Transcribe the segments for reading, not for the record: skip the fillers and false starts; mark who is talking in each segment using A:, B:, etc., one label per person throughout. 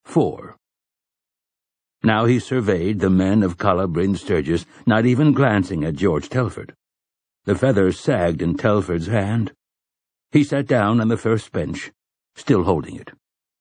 A: 4. Now he surveyed the men of Calla Bryn Sturgis, not even glancing at George Telford. The feathers sagged in Telford's hand. He sat down on the first bench, still holding it.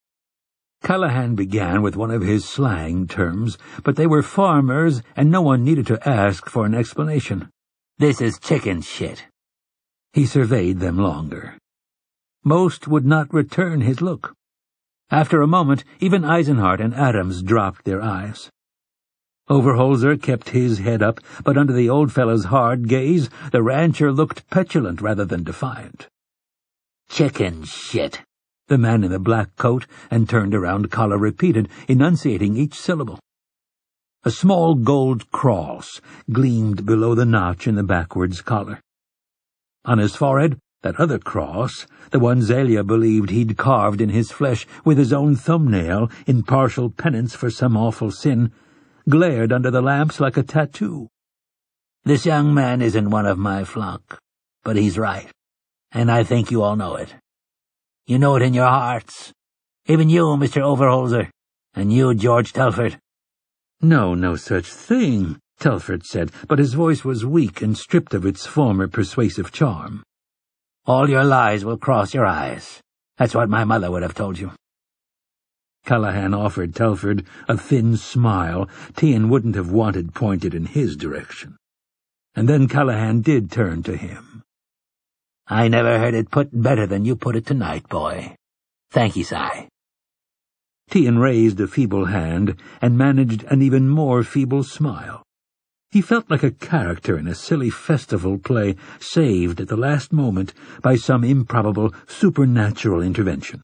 B: Callahan began with one of his slang terms, but they were farmers, and no one needed to ask for an explanation.
C: "This is chicken shit."
B: He surveyed them longer. Most would not return his look. After a moment, even Eisenhart and Adams dropped their eyes. Overholser kept his head up, but under the old fellow's hard gaze, the rancher looked petulant rather than defiant.
C: "Chicken shit,"
B: the man in the black coat and turned around collar repeated, enunciating each syllable. A small gold cross gleamed below the notch in the backwards collar. On his forehead, that other cross, the one Zelia believed he'd carved in his flesh with his own thumbnail in partial penance for some awful sin, glared under the lamps like a tattoo.
C: "This young man isn't one of my flock, but he's right, and I think you all know it. You know it in your hearts. Even you, Mr. Overholser, and you, George Telford."
B: No such thing," Telford said, but his voice was weak and stripped of its former persuasive charm.
C: "All your lies will cross your eyes. That's what my mother would have told you."
B: Callahan offered Telford a thin smile Tian wouldn't have wanted pointed in his direction. And then Callahan did turn to him.
C: "I never heard it put better than you put it tonight, boy. Thank you, Si."
B: Tian raised a feeble hand and managed an even more feeble smile. He felt like a character in a silly festival play saved at the last moment by some improbable supernatural intervention.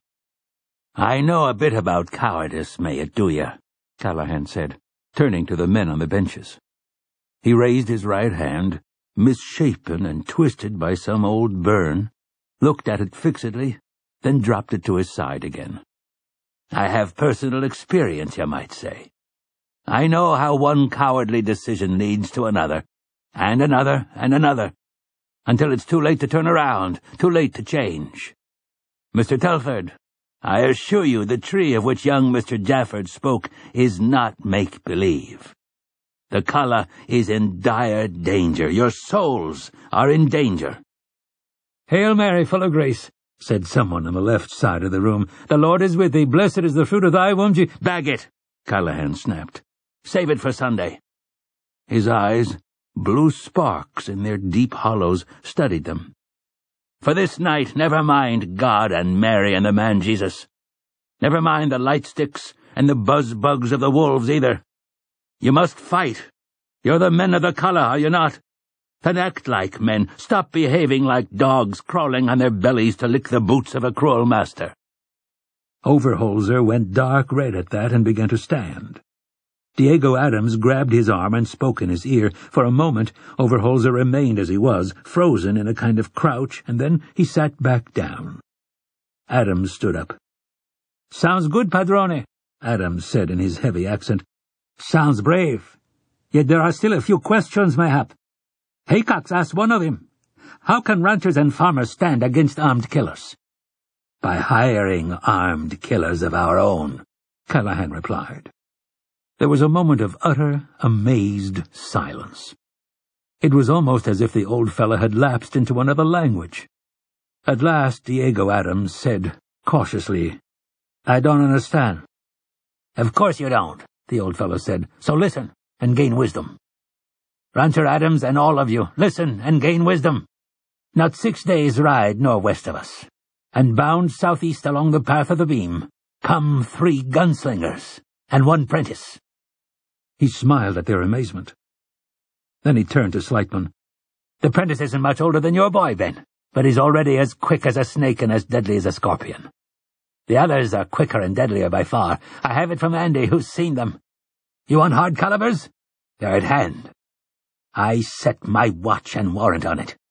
A: "I know a bit about cowardice, may it do ya," Callahan said, turning to the men on the benches. He raised his right hand, misshapen and twisted by some old burn, looked at it fixedly, then dropped it to his side again. "I have personal experience, you might say. I know how one cowardly decision leads to another, and another, and another, until it's too late to turn around, too late to change. Mr. Telford, I assure you the tree of which young Mr. Jafford spoke is not make-believe. The Calla is in dire danger. Your souls are in danger."
B: "Hail Mary, full of grace," said someone on the left side of the room. "The Lord is with thee. Blessed is the fruit of thy womb,
A: "Bag it," Callahan snapped. "Save it for Sunday." His eyes, blue sparks in their deep hollows, studied them. "For this night, never mind God and Mary and the man Jesus. Never mind the light sticks and the buzz-bugs of the wolves either. You must fight. You're the men of the Calla, are you not? Then act like men. Stop behaving like dogs crawling on their bellies to lick the boots of a cruel master."
B: Overholser went dark red at that and began to stand. Diego Adams grabbed his arm and spoke in his ear. For a moment, Overholser remained as he was, frozen in a kind of crouch, and then he sat back down. Adams stood up. "Sounds good, Padrone," Adams said in his heavy accent. "Sounds brave. Yet there are still a few questions, mayhap. Haycox asked one of him. How can ranchers and farmers stand against armed killers?" "By hiring armed killers of our own," Callahan replied. There was a moment of utter, amazed silence. It was almost as if the old fellow had lapsed into another language. At last Diego Adams said, cautiously, "I don't understand."
C: "Of course you don't," the old fellow said, "so listen and gain wisdom. Rancher Adams and all of you, listen and gain wisdom. Not 6 days' ride northwest of us, and bound southeast along the path of the beam, come 3 gunslingers and 1 prentice."
B: He smiled at their amazement. Then he turned to Slightman.
C: "The prentice isn't much older than your boy, Ben, but he's already as quick as a snake and as deadly as a scorpion. The others are quicker and deadlier by far. I have it from Andy, who's seen them. You want hard calibers? They're at hand. I set my watch and warrant on it."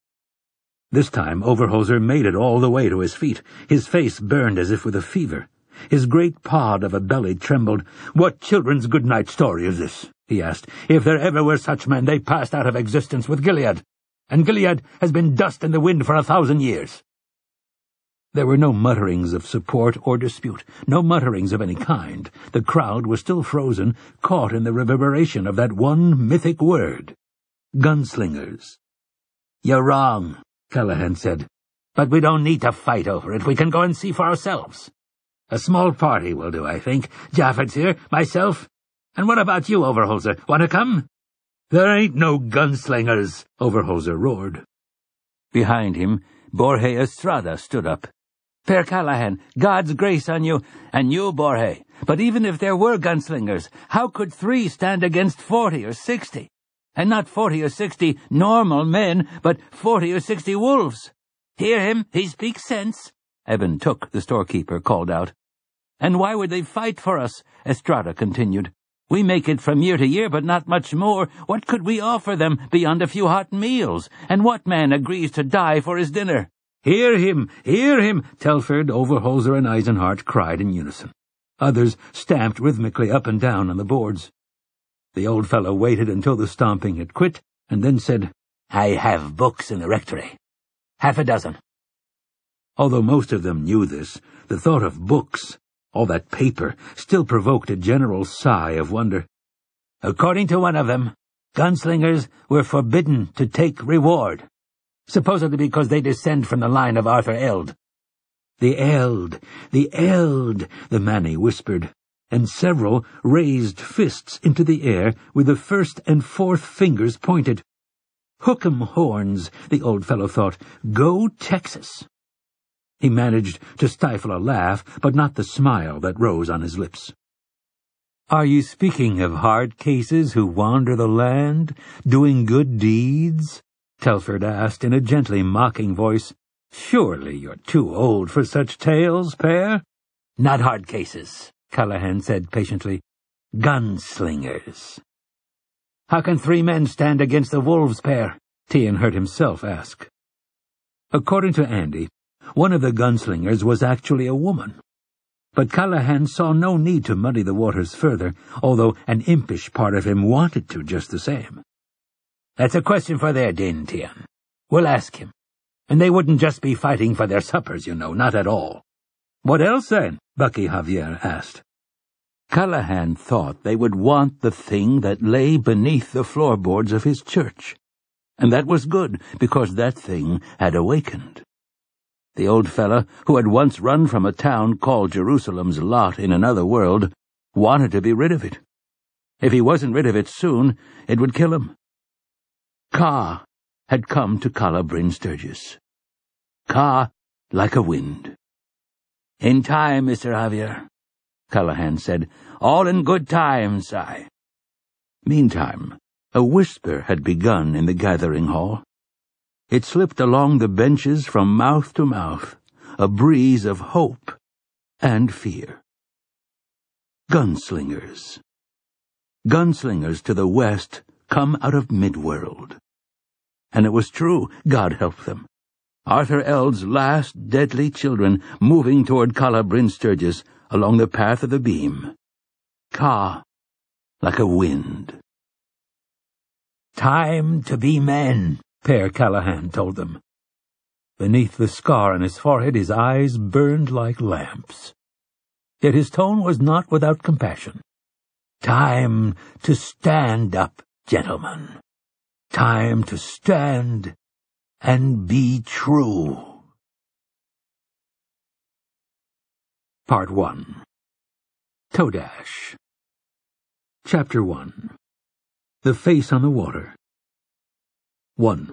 B: This time Overholser made it all the way to his feet. His face burned as if with a fever. His great pod of a belly trembled. "What children's good-night story is this?" he asked. "If there ever were such men, they passed out of existence with Gilead, and Gilead has been dust in the wind for 1,000 years." There were no mutterings of support or dispute, no mutterings of any kind. The crowd was still frozen, caught in the reverberation of that one mythic word. Gunslingers.
C: "You're wrong," Callahan said. "But we don't need to fight over it. We can go and see for ourselves. A small party will do, I think. Jaffet's here, myself. And what about you, Overholser? Want to come?"
B: "There ain't no gunslingers," Overholser roared.
A: Behind him, Borge Estrada stood up.
C: "Per Callahan, God's grace on you, and you, Borge. But even if there were gunslingers, how could 3 stand against 40 or 60? And not 40 or 60 normal men, but 40 or 60 wolves. Hear him, he speaks sense."
A: Eben Took, the storekeeper, called out.
C: "And why would they fight for us?" Estrada continued. "We make it from year to year, but not much more. What could we offer them beyond a few hot meals? And what man agrees to die for his dinner?"
B: "Hear him! Hear him!" Telford, Overholser, and Eisenhart cried in unison. Others stamped rhythmically up and down on the boards. The old fellow waited until the stomping had quit, and then said,
C: "I have books in the rectory. 6.
B: Although most of them knew this, the thought of books, all that paper, still provoked a general sigh of wonder.
C: "According to one of them, gunslingers were forbidden to take reward, supposedly because they descend from the line of Arthur Eld."
B: The Eld, the Manny whispered, and several raised fists into the air with the 1st and 4th fingers pointed. Hook 'em horns, the old fellow thought. Go Texas! He managed to stifle a laugh, but not the smile that rose on his lips.
A: "Are you speaking of hard cases who wander the land, doing good deeds?" Telford asked in a gently mocking voice. "Surely you're too old for such tales, Per?"
C: "Not hard cases," Callahan said patiently. "Gunslingers." "How can 3 men stand against the wolves, Per?"
B: Tian heard himself ask. According to Andy, one of the gunslingers was actually a woman. But Callahan saw no need to muddy the waters further, although an impish part of him wanted to just the same.
C: "That's a question for their din, Tian. We'll ask him. And they wouldn't just be fighting for their suppers, you know, not at all."
B: "What else, then?" Bucky Javier asked.
A: Callahan thought they would want the thing that lay beneath the floorboards of his church, and that was good, because that thing had awakened. The old fellow, who had once run from a town called Jerusalem's Lot in another world, wanted to be rid of it. If he wasn't rid of it soon, it would kill him. Ka had come to Calla Bryn Sturgis. Ka like a wind.
C: "In time, Mr. Javier," Callahan said. "All in good time, Si."
A: Meantime, a whisper had begun in the gathering hall. It slipped along the benches from mouth to mouth, a breeze of hope and fear. Gunslingers. Gunslingers to the west come out of Midworld. And it was true, God help them. Arthur Eld's last deadly children moving toward Calla Bryn Sturgis along the path of the beam. Ka like a wind.
C: "Time to be men," Per Callahan told them.
B: Beneath the scar on his forehead, his eyes burned like lamps. Yet his tone was not without compassion.
C: "Time to stand up, gentlemen. Time to stand and be true."
B: Part 1. Todash. Chapter 1. The Face on the Water. 1.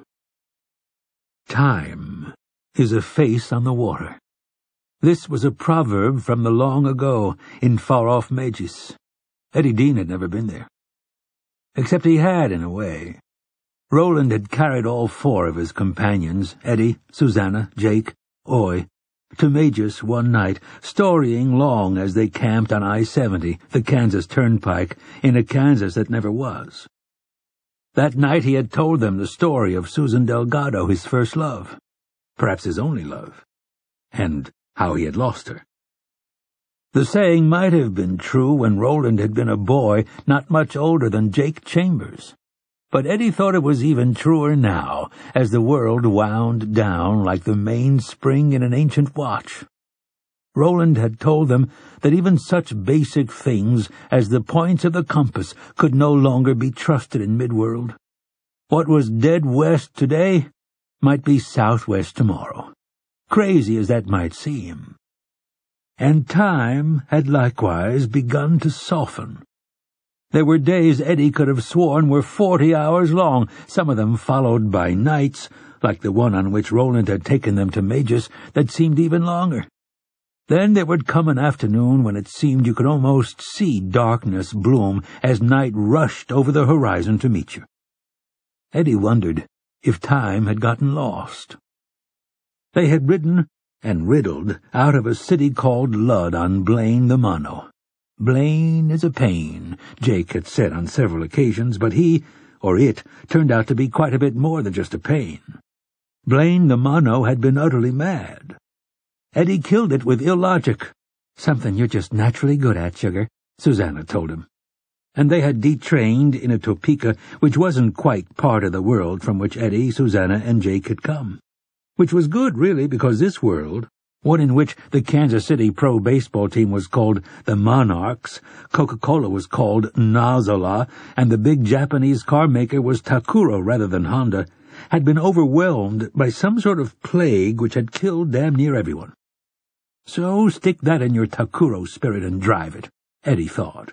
B: Time is a face on the water. This was a proverb from the long ago in far-off Magis. Eddie Dean had never been there. Except he had, in a way. Roland had carried all 4 of his companions, Eddie, Susanna, Jake, Oy, to Magis one night, storying long as they camped on I-70, the Kansas Turnpike, in a Kansas that never was. That night he had told them the story of Susan Delgado, his first love, perhaps his only love, and how he had lost her. The saying might have been true when Roland had been a boy not much older than Jake Chambers. But Eddie thought it was even truer now, as the world wound down like the mainspring in an ancient watch. Roland had told them that even such basic things as the points of the compass could no longer be trusted in Midworld. What was dead west today might be southwest tomorrow, crazy as that might seem. And time had likewise begun to soften. There were days Eddie could have sworn were 40 hours long, some of them followed by nights, like the one on which Roland had taken them to Magus, that seemed even longer. Then there would come an afternoon when it seemed you could almost see darkness bloom as night rushed over the horizon to meet you. Eddie wondered if time had gotten lost. They had ridden and riddled out of a city called Ludd on Blaine the Mono. Blaine is a pain, Jake had said on several occasions, but he, or it, turned out to be quite a bit more than just a pain. Blaine the Mono had been utterly mad. Eddie killed it with illogic, something you're just naturally good at, sugar, Susanna told him. And they had detrained in a Topeka which wasn't quite part of the world from which Eddie, Susanna, and Jake had come. Which was good, really, because this world, one in which the Kansas City pro baseball team was called the Monarchs, Coca-Cola was called Nozola, and the big Japanese car maker was Takuro rather than Honda, had been overwhelmed by some sort of plague which had killed damn near everyone. So stick that in your Takuro spirit and drive it, Eddie thought.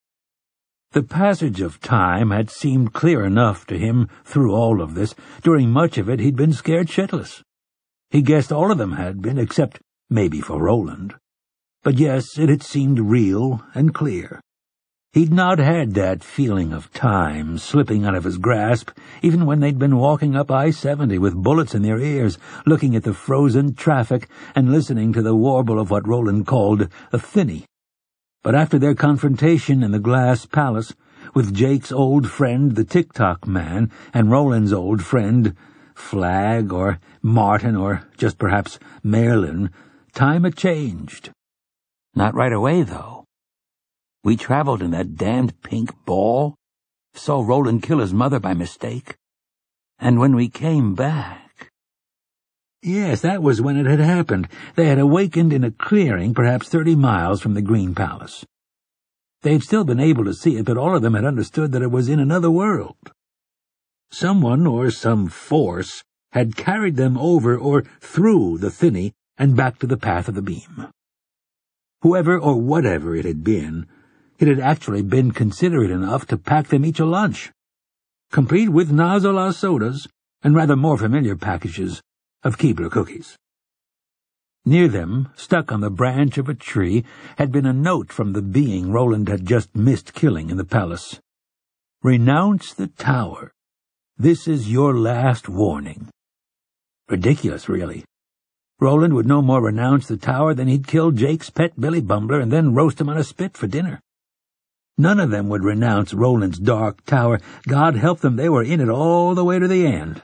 B: The passage of time had seemed clear enough to him through all of this. During much of it he'd been scared shitless. He guessed all of them had been, except maybe for Roland. But yes, it had seemed real and clear. He'd not had that feeling of time slipping out of his grasp, even when they'd been walking up I-70 with bullets in their ears, looking at the frozen traffic and listening to the warble of what Roland called a thinny. But after their confrontation in the Glass Palace, with Jake's old friend, the Tick-Tock Man, and Roland's old friend, Flag, or Martin, or just perhaps Merlin, time had changed.
A: Not right away, though. We traveled in that damned pink ball, saw Roland kill his mother by mistake, and when we came back—
B: Yes, that was when it had happened. They had awakened in a clearing perhaps 30 miles from the Green Palace. They had still been able to see it, but all of them had understood that it was in another world. Someone or some force had carried them over or through the thinny and back to the path of the beam. Whoever or whatever it had been, it had actually been considerate enough to pack them each a lunch, complete with Nozola sodas and rather more familiar packages of Keebler cookies. Near them, stuck on the branch of a tree, had been a note from the being Roland had just missed killing in the palace. "Renounce the tower. This is your last warning." Ridiculous, really. Roland would no more renounce the tower than he'd kill Jake's pet Billy Bumbler and then roast him on a spit for dinner. None of them would renounce Roland's dark tower. God help them, they were in it all the way to the end.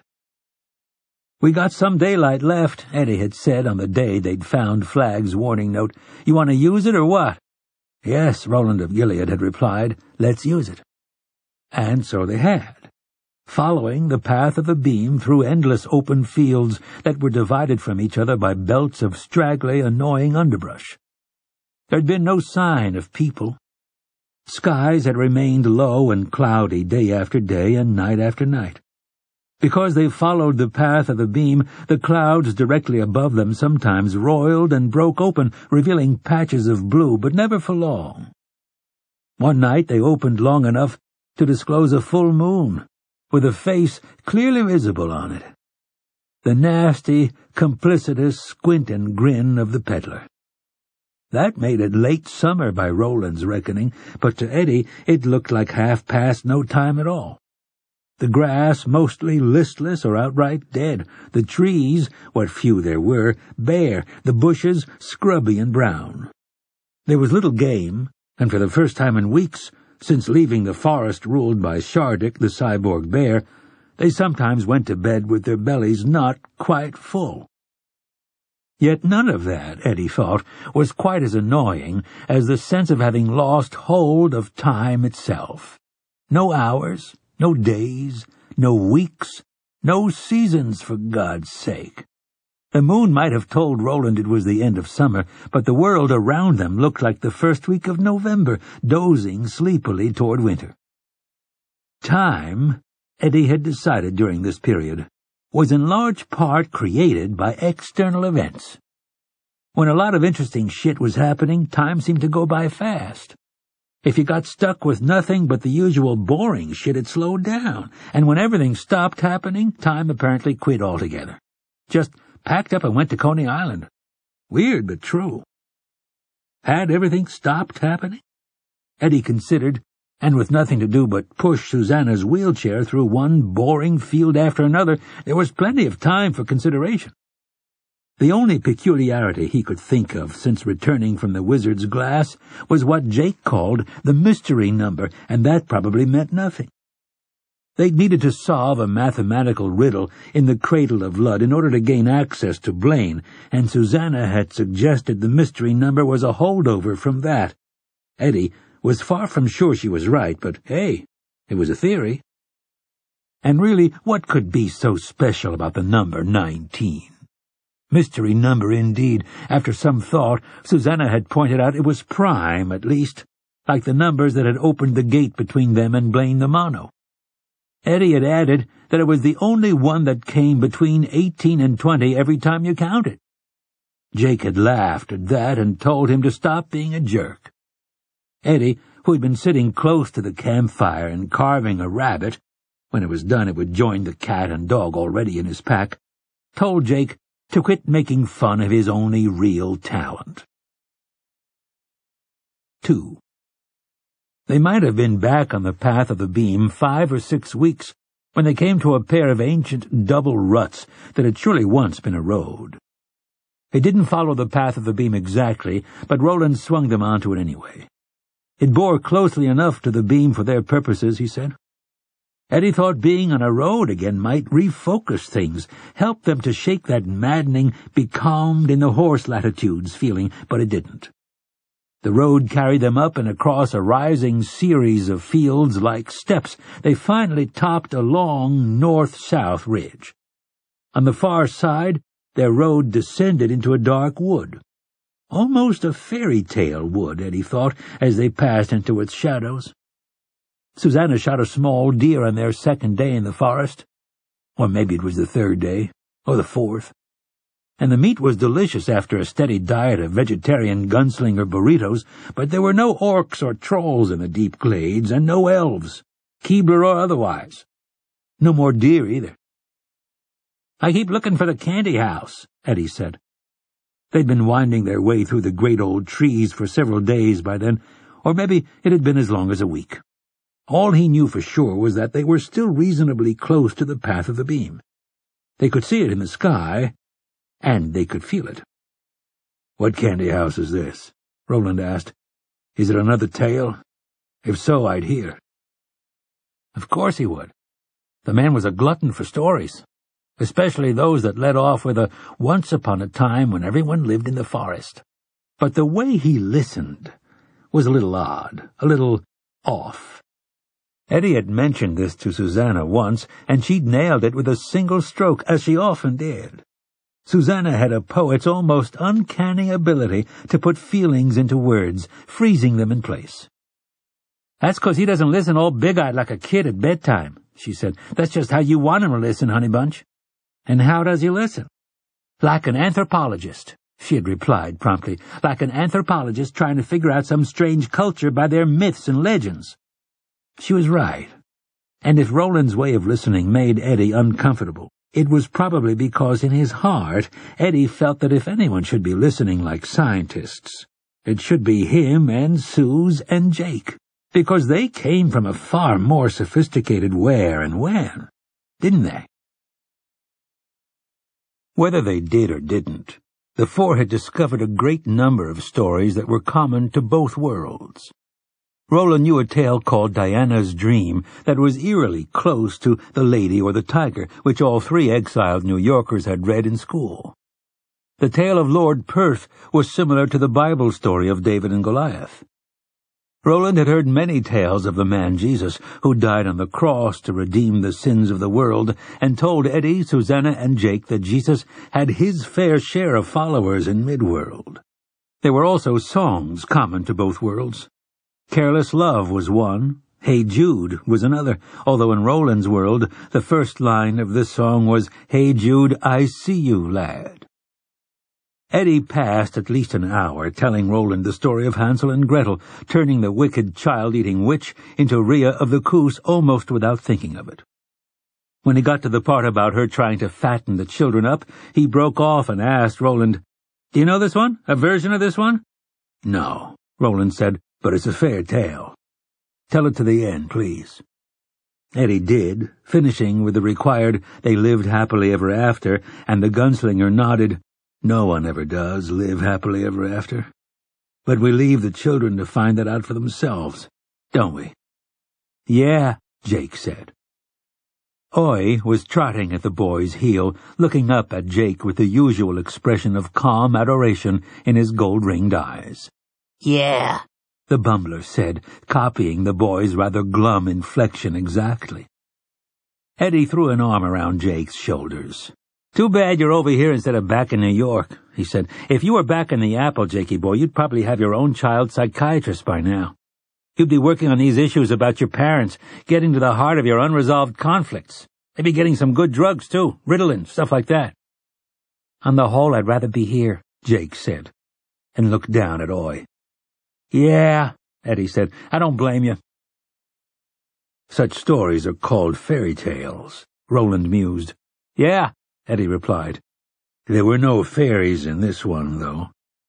B: "We got some daylight left," Eddie had said on the day they'd found Flag's warning note. "You want to use it or what?" "Yes," Roland of Gilead had replied. "Let's use it." And so they had, following the path of the beam through endless open fields that were divided from each other by belts of straggly, annoying underbrush. There'd been no sign of people. Skies had remained low and cloudy day after day and night after night. Because they followed the path of the beam, the clouds directly above them sometimes roiled and broke open, revealing patches of blue, but never for long. One night they opened long enough to disclose a full moon, with a face clearly visible on it. The nasty, complicitous squint and grin of the peddler. That made it late summer by Roland's reckoning, but to Eddie it looked like half-past no time at all. The grass mostly listless or outright dead, the trees, what few there were, bare, the bushes scrubby and brown. There was little game, and for the first time in weeks, since leaving the forest ruled by Shardik, the cyborg bear, they sometimes went to bed with their bellies not quite full. Yet none of that, Eddie thought, was quite as annoying as the sense of having lost hold of time itself. No hours, No days, no weeks, no seasons, for God's sake. The moon might have told Roland it was the end of summer, but the world around them looked like the first week of November, dozing sleepily toward winter. Time, Eddie had decided during this period, was in large part created by external events. When a lot of interesting shit was happening, time seemed to go by fast. If you got stuck with nothing but the usual boring shit, it slowed down, and when everything stopped happening, time apparently quit altogether. Just packed up and went to Coney Island. Weird, but true. Had everything stopped happening? Eddie considered, and with nothing to do but push Susanna's wheelchair through one boring field after another, there was plenty of time for consideration. The only peculiarity he could think of since returning from the Wizard's Glass was what Jake called the mystery number, and that probably meant nothing. They'd needed to solve a mathematical riddle in the Cradle of Lud in order to gain access to Blaine, and Susanna had suggested the mystery number was a holdover from that. Eddie was far from sure she was right, but hey, it was a theory. And really, what could be so special about the number 19? Mystery number indeed. After some thought, Susanna had pointed out it was prime, at least, like the numbers that had opened the gate between them and Blaine the Mono. Eddie had added that it was the only one that came between 18 and 20 every time you counted. Jake had laughed at that and told him to stop being a jerk. Eddie, who had been sitting close to the campfire and carving a rabbit, when it was done it would join the cat and dog already in his pack, told Jake to quit making fun of his only real talent. 2. They might have been back on the path of the beam 5 or 6 weeks when they came to a pair of ancient double ruts that had surely once been a road. They didn't follow the path of the beam exactly, but Roland swung them onto it anyway. It bore closely enough to the beam for their purposes, he said. Eddie thought being on a road again might refocus things, help them to shake that maddening, becalmed-in-the-horse latitudes feeling, but it didn't. The road carried them up and across a rising series of fields like steps. They finally topped a long north-south ridge. On the far side, their road descended into a dark wood. Almost a fairy tale wood, Eddie thought, as they passed into its shadows. Susanna shot a small deer on their second day in the forest. Or maybe it was the third day, or the fourth. And the meat was delicious after a steady diet of vegetarian gunslinger burritos, but there were no orcs or trolls in the deep glades, and no elves, Keebler or otherwise. No more deer, either. "I keep looking for the candy house," Eddie said. They'd been winding their way through the great old trees for several days by then, or maybe it had been as long as a week. All he knew for sure was that they were still reasonably close to the path of the beam. They could see it in the sky, and they could feel it. "What candy house is this?" Roland asked. "Is it another tale? If so, I'd hear." Of course he would. The man was a glutton for stories, especially those that led off with a once upon a time when everyone lived in the forest. But the way he listened was a little odd, a little off. Eddie had mentioned this to Susanna once, and she'd nailed it with a single stroke, as she often did. Susanna had a poet's almost uncanny ability to put feelings into words, freezing them in place. "That's 'cause he doesn't listen all big-eyed like a kid at bedtime," she said. "That's just how you want him to listen, honey bunch." "And how does he listen?" "Like an anthropologist," she had replied promptly. "Like an anthropologist trying to figure out some strange culture by their myths and legends." She was right. And if Roland's way of listening made Eddie uncomfortable, it was probably because in his heart Eddie felt that if anyone should be listening like scientists, it should be him and Suze and Jake, because they came from a far more sophisticated where and when, didn't they? Whether they did or didn't, the four had discovered a great number of stories that were common to both worlds. Roland knew a tale called Diana's Dream that was eerily close to The Lady or the Tiger, which all three exiled New Yorkers had read in school. The tale of Lord Perth was similar to the Bible story of David and Goliath. Roland had heard many tales of the man Jesus who died on the cross to redeem the sins of the world, and told Eddie, Susanna, and Jake that Jesus had his fair share of followers in Midworld. There were also songs common to both worlds. Careless Love was one, Hey Jude was another, although in Roland's world the first line of this song was, Hey Jude, I see you, lad. Eddie passed at least an hour telling Roland the story of Hansel and Gretel, turning the wicked child-eating witch into Rhea of the Coos almost without thinking of it. When he got to the part about her trying to fatten the children up, he broke off and asked Roland, Do you know this one? A version of this one? No, Roland said, but it's a fair tale. Tell it to the end, please. Eddie did, finishing with the required, They lived happily ever after, and the gunslinger nodded. No one ever does live happily ever after. But we leave the children to find that out for themselves, don't we? Yeah, Jake said. Oi was trotting at the boy's heel, looking up at Jake with the usual expression of calm adoration in his gold-ringed eyes.
C: Yeah,
B: the bumbler said, copying the boy's rather glum inflection exactly. Eddie threw an arm around Jake's shoulders. Too bad you're over here instead of back in New York, he said. If you were back in the Apple, Jakey boy, you'd probably have your own child psychiatrist by now. You'd be working on these issues about your parents, getting to the heart of your unresolved conflicts. Maybe getting some good drugs, too, Ritalin, stuff like that. On the whole, I'd rather be here, Jake said, and looked down at Oi. Yeah, Eddie said, I don't blame you. Such stories are called fairy tales, Roland mused. Yeah, Eddie replied. There were no fairies in this one, though.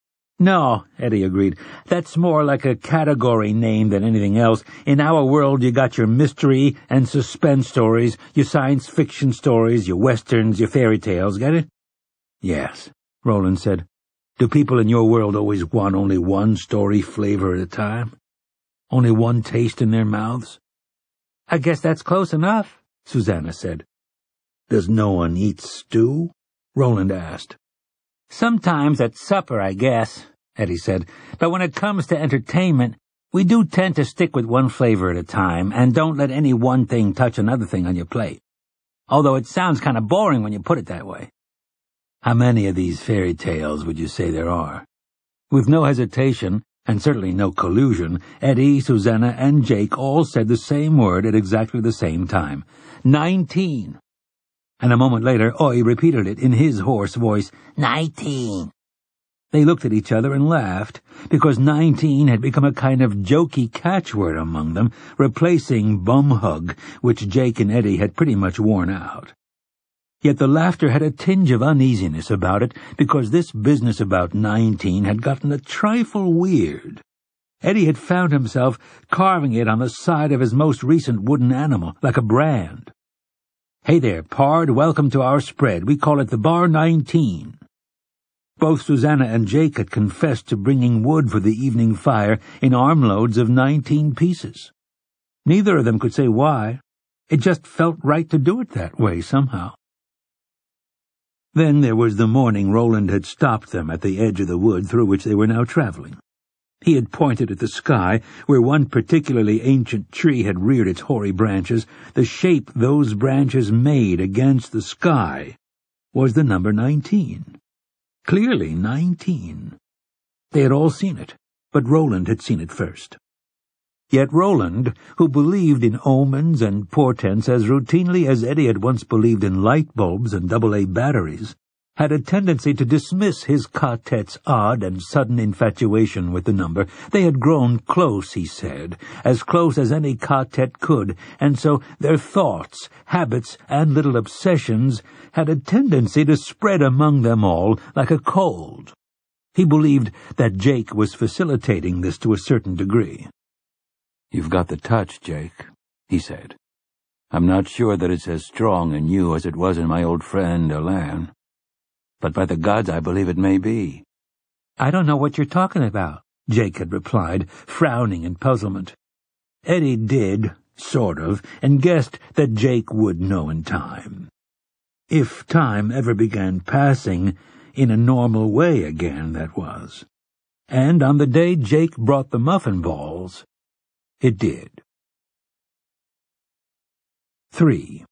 B: No, Eddie agreed. That's more like a category name than anything else. In our world, you got your mystery and suspense stories, your science fiction stories, your westerns, your fairy tales, get it? Yes, Roland said. Do people in your world always want only one story flavor at a time? Only one taste in their mouths? I guess that's close enough, Susanna said. Does no one eat stew? Roland asked. Sometimes at supper, I guess, Eddie said. But when it comes to entertainment, we do tend to stick with one flavor at a time and don't let any one thing touch another thing on your plate. Although it sounds kind of boring when you put it that way. How many of these fairy tales would you say there are? With no hesitation, and certainly no collusion, Eddie, Susanna, and Jake all said the same word at exactly the same time. 19. And a moment later, Oi repeated it in his hoarse voice, 19. They looked at each other and laughed, because 19 had become a kind of jokey catchword among them, replacing bum hug, which Jake and Eddie had pretty much worn out. Yet the laughter had a tinge of uneasiness about it, because this business about 19 had gotten a trifle weird. Eddie had found himself carving it on the side of his most recent wooden animal, like a brand. Hey there, pard, welcome to our spread. We call it the Bar 19. Both Susanna and Jake had confessed to bringing wood for the evening fire in armloads of 19 pieces. Neither of them could say why. It just felt right to do it that way somehow. Then there was the morning Roland had stopped them at the edge of the wood through which they were now traveling. He had pointed at the sky, where one particularly ancient tree had reared its hoary branches. The shape those branches made against the sky was the number 19. Clearly 19. They had all seen it, but Roland had seen it first. Yet Roland, who believed in omens and portents as routinely as Eddie had once believed in light bulbs and AA batteries, had a tendency to dismiss his quartet's odd and sudden infatuation with the number. They had grown close, he said, as close as any quartet could, and so their thoughts, habits, and little obsessions had a tendency to spread among them all like a cold. He believed that Jake was facilitating this to a certain degree.
A: You've got the touch, Jake, he said. I'm not sure that it's as strong in you as it was in my old friend, Alan. But by the gods, I believe it may be.
B: I don't know what you're talking about, Jake had replied, frowning in puzzlement. Eddie did, sort of, and guessed that Jake would know in time. If time ever began passing in a normal way again, that was. And on the day Jake brought the muffin balls, It did. 3.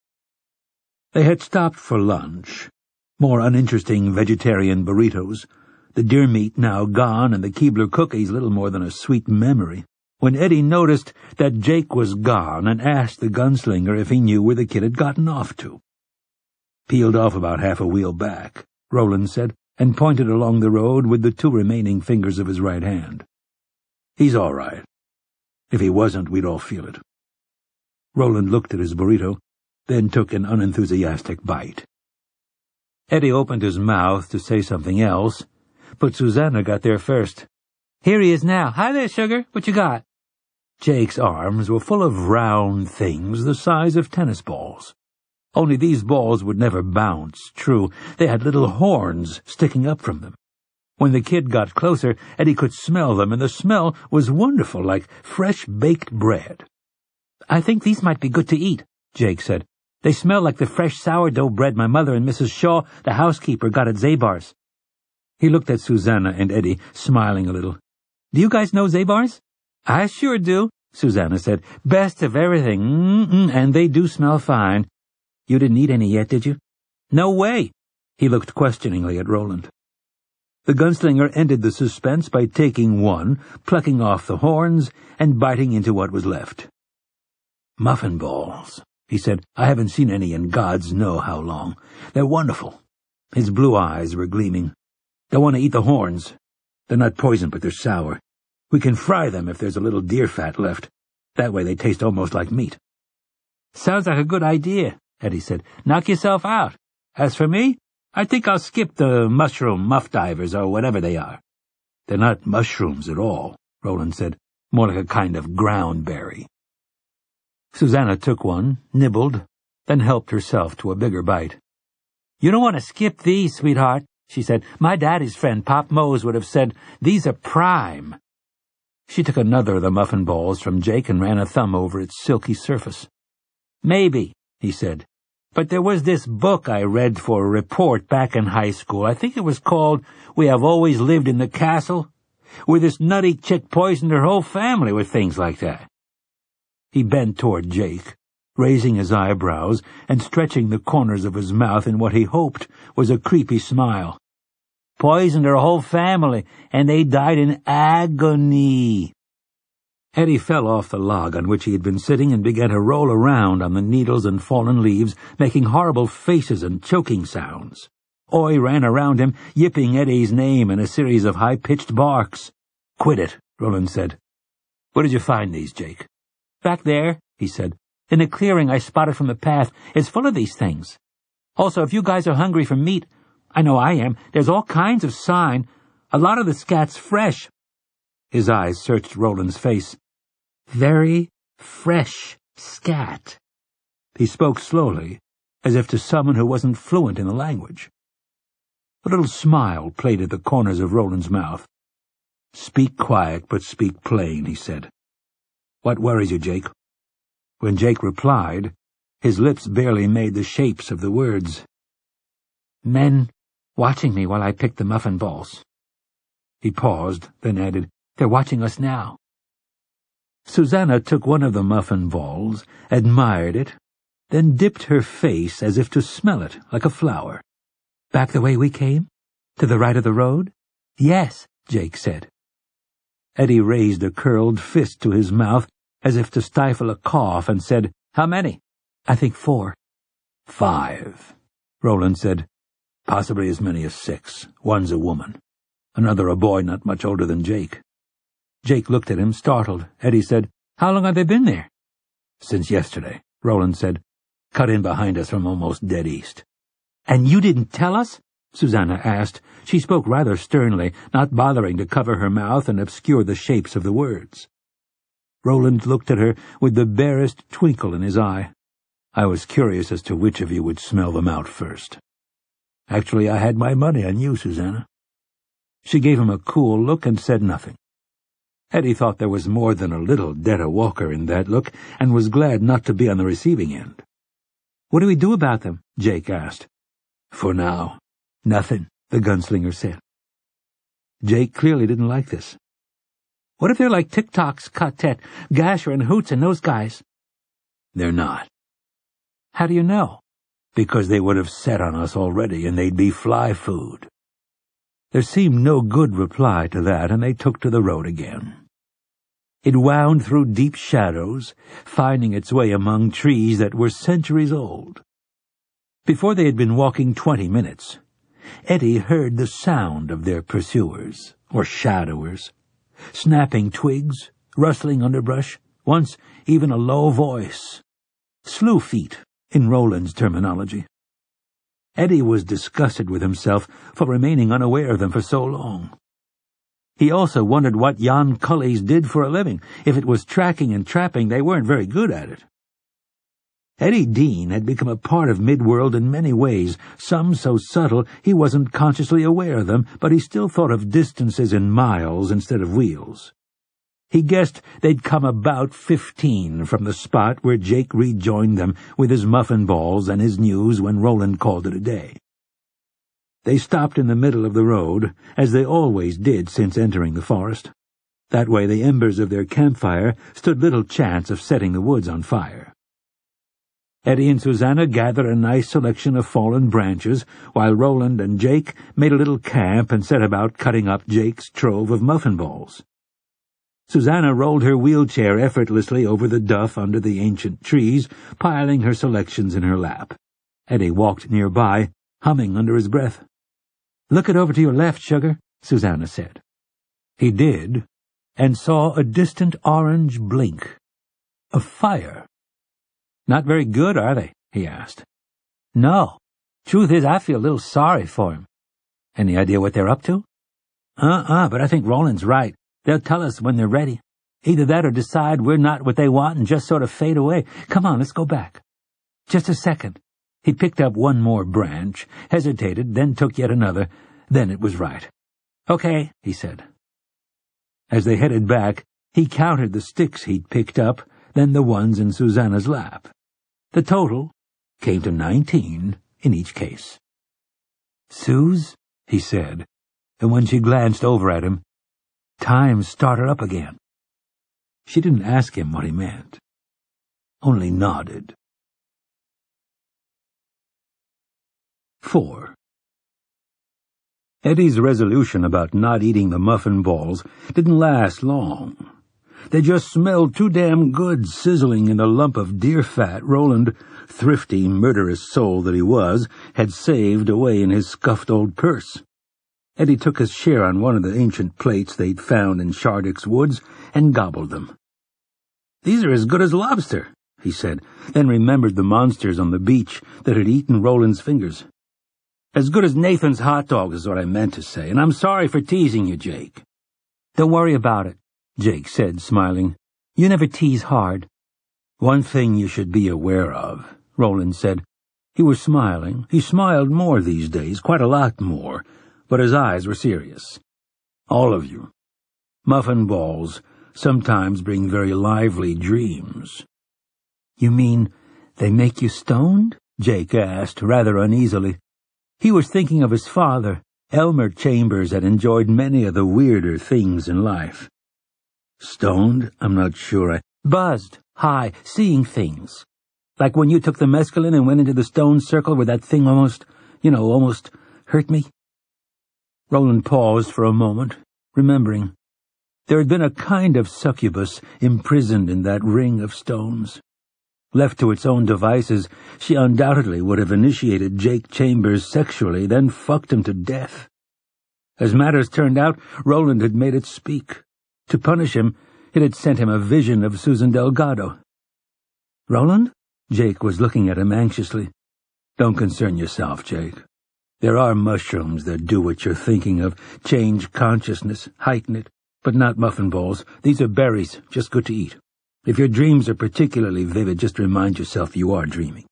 B: They had stopped for lunch. More uninteresting vegetarian burritos, the deer meat now gone and the Keebler cookies little more than a sweet memory, when Eddie noticed that Jake was gone and asked the gunslinger if he knew where the kid had gotten off to. "Peeled off about half a wheel back," Roland said, and pointed along the road with the 2 remaining fingers of his right hand. "He's all right. If he wasn't, we'd all feel it." Roland looked at his burrito, then took an unenthusiastic bite. Eddie opened his mouth to say something else, but Susanna got there first. "Here he is now. Hi there, sugar. What you got?" Jake's arms were full of round things the size of tennis balls. Only these balls would never bounce, true. They had little horns sticking up from them. When the kid got closer, Eddie could smell them, and the smell was wonderful, like fresh baked bread. "I think these might be good to eat," Jake said. "They smell like the fresh sourdough bread my mother and Mrs. Shaw, the housekeeper, got at Zabar's." He looked at Susanna and Eddie, smiling a little. "Do you guys know Zabar's?" "I sure do," Susanna said. "Best of everything, and they do smell fine. You didn't eat any yet, did you?" "No way." He looked questioningly at Roland. The gunslinger ended the suspense by taking one, plucking off the horns, and biting into what was left. "Muffin balls," he said. "I haven't seen any in gods know how long. They're wonderful." His blue eyes were gleaming. "Don't want to eat the horns. They're not poison, but they're sour. We can fry them if there's a little deer fat left. That way they taste almost like meat." "Sounds like a good idea," Eddie said. "Knock yourself out. As for me, I think I'll skip the mushroom muff divers or whatever they are." "They're not mushrooms at all," Roland said. "More like a kind of ground berry." Susanna took one, nibbled, then helped herself to a bigger bite. "You don't want to skip these, sweetheart," she said. "My daddy's friend, Pop Mose, would have said, these are prime." She took another of the muffin balls from Jake and ran a thumb over its silky surface. "Maybe," he said. "But there was this book I read for a report back in high school. I think it was called We Have Always Lived in the Castle, where this nutty chick poisoned her whole family with things like that." He bent toward Jake, raising his eyebrows and stretching the corners of his mouth in what he hoped was a creepy smile. "Poisoned her whole family, and they died in agony." Eddie fell off the log on which he had been sitting and began to roll around on the needles and fallen leaves, making horrible faces and choking sounds. Oi ran around him, yipping Eddie's name in a series of high-pitched barks. "Quit it," Roland said. "Where did you find these, Jake?" "Back there," he said. "In a clearing I spotted from the path. It's full of these things. Also, if you guys are hungry for meat, I know I am, there's all kinds of sign. A lot of the scat's fresh." His eyes searched Roland's face. "Very fresh scat." He spoke slowly, as if to someone who wasn't fluent in the language. A little smile played at the corners of Roland's mouth. "Speak quiet, but speak plain," he said. "What worries you, Jake?" When Jake replied, his lips barely made the shapes of the words. "Men watching me while I picked the muffin balls." He paused, then added, "They're watching us now." Susanna took one of the muffin balls, admired it, then dipped her face as if to smell it, like a flower. "Back the way we came? To the right of the road?" "Yes," Jake said. Eddie raised a curled fist to his mouth, as if to stifle a cough, and said, "How many?" "I think 4. 5, Roland said. "Possibly as many as 6. One's a woman. Another a boy not much older than Jake." Jake looked at him, startled. Eddie said, "How long have they been there?" "Since yesterday," Roland said. "Cut in behind us from almost dead east." "And you didn't tell us?" Susanna asked. She spoke rather sternly, not bothering to cover her mouth and obscure the shapes of the words. Roland looked at her with the barest twinkle in his eye. "I was curious as to which of you would smell them out first. Actually, I had my money on you, Susanna." She gave him a cool look and said nothing. Eddie thought there was more than a little Detta Walker in that look, and was glad not to be on the receiving end. "What do we do about them?" Jake asked. "For now, nothing," the gunslinger said. Jake clearly didn't like this.
C: What if they're like TikTok's Quartet, Gasher and Hoots and those guys?
B: They're not.
C: How do you know?
B: Because they would have set on us already, and they'd be fly food.
A: There seemed no good reply to that, and they took to the road again. It wound through deep shadows, finding its way among trees that were centuries old. Before they had been walking 20 minutes, Eddie heard the sound of their pursuers, or shadowers, snapping twigs, rustling underbrush, once even a low voice. Slew feet, in Roland's terminology. Eddie was disgusted with himself for remaining unaware of them for so long. He also wondered what Jan Cullies did for a living. If it was tracking and trapping, they weren't very good at it. Eddie Dean had become a part of Midworld in many ways, some so subtle he wasn't consciously aware of them, but he still thought of distances in miles instead of wheels. He guessed they'd come about 15 from the spot where Jake rejoined them with his muffin balls and his news when Roland called it a day. They stopped in the middle of the road, as they always did since entering the forest. That way the embers of their campfire stood little chance of setting the woods on fire. Eddie and Susanna gathered a nice selection of fallen branches, while Roland and Jake made a little camp and set about cutting up Jake's trove of muffin balls. Susanna rolled her wheelchair effortlessly over the duff under the ancient trees, piling her selections in her lap. Eddie walked nearby, humming under his breath. "Look it over to your left, sugar," Susanna said. He did, and saw a distant orange blink. A fire. "Not very good, are they?" he asked. "No. Truth is, I feel a little sorry for him." "Any idea what they're up to?" But I think Roland's right. They'll tell us when they're ready. Either that or decide we're not what they want and just sort of fade away. Come on, let's go back." "Just a second." He picked up one more branch, hesitated, then took yet another. Then it was right. "Okay," he said. As they headed back, he counted the sticks he'd picked up, then the ones in Susanna's lap. The total came to 19 in each case. "Suze," he said, and when she glanced over at him, time started up again. She didn't ask him what he meant, only nodded. 4. Eddie's resolution about not eating the muffin balls didn't last long. They just smelled too damn good sizzling in a lump of deer fat Roland, thrifty, murderous soul that he was, had saved away in his scuffed old purse. Eddie took his share on one of the ancient plates they'd found in Shardick's woods and gobbled them. "These are as good as lobster," he said, then remembered the monsters on the beach that had eaten Roland's fingers. "As good as Nathan's hot dog is what I meant to say, and I'm sorry for teasing you, Jake." "Don't worry about it," Jake said, smiling. "You never tease hard." "One thing you should be aware of," Roland said. He was smiling. He smiled more these days, quite a lot more, but his eyes were serious. "All of you. Muffin balls sometimes bring very lively dreams." "You mean they make you stoned?" Jake asked, rather uneasily. He was thinking of his father. Elmer Chambers had enjoyed many of the weirder things in life. "Stoned? I'm not sure. Buzzed, high, seeing things. Like when you took the mescaline and went into the stone circle where that thing almost hurt me." Roland paused for a moment, remembering. There had been a kind of succubus imprisoned in that ring of stones. Left to its own devices, she undoubtedly would have initiated Jake Chambers sexually, then fucked him to death. As matters turned out, Roland had made it speak. To punish him, it had sent him a vision of Susan Delgado. "Roland?" Jake was looking at him anxiously. "Don't concern yourself, Jake. There are mushrooms that do what you're thinking of, change consciousness, heighten it, but not muffin balls. These are berries, just good to eat. If your dreams are particularly vivid, just remind yourself you are dreaming."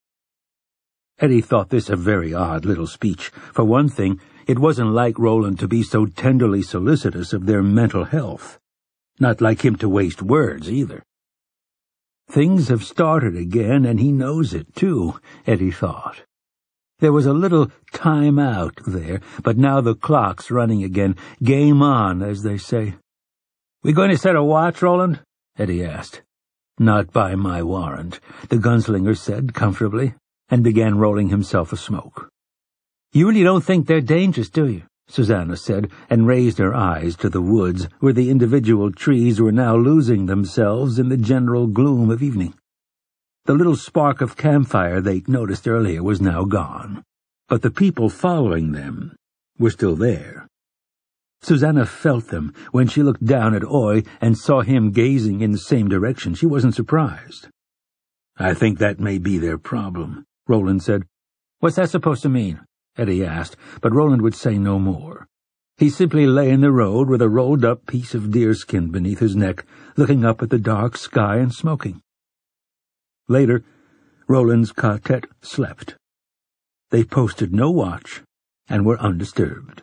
A: Eddie thought this a very odd little speech. For one thing, it wasn't like Roland to be so tenderly solicitous of their mental health. Not like him to waste words, either. Things have started again, and he knows it, too, Eddie thought. There was a little time out there, but now the clock's running again. Game on, as they say.
C: "We going to set a watch, Roland?" Eddie asked.
B: "Not by my warrant," the gunslinger said comfortably, and began rolling himself a smoke.
C: "You really don't think they're dangerous, do you?"
B: Susanna said, and raised her eyes to the woods, where the individual trees were now losing themselves in the general gloom of evening. The little spark of campfire they'd noticed earlier was now gone, but the people following them were still there. Susanna felt them when she looked down at Oy and saw him gazing in the same direction. She wasn't surprised. "I think that may be their problem," Roland said.
C: "What's that supposed to mean?"
B: Eddie asked, but Roland would say no more. He simply lay in the road with a rolled-up piece of deerskin beneath his neck, looking up at the dark sky and smoking. Later, Roland's quartet slept. They posted no watch and were undisturbed.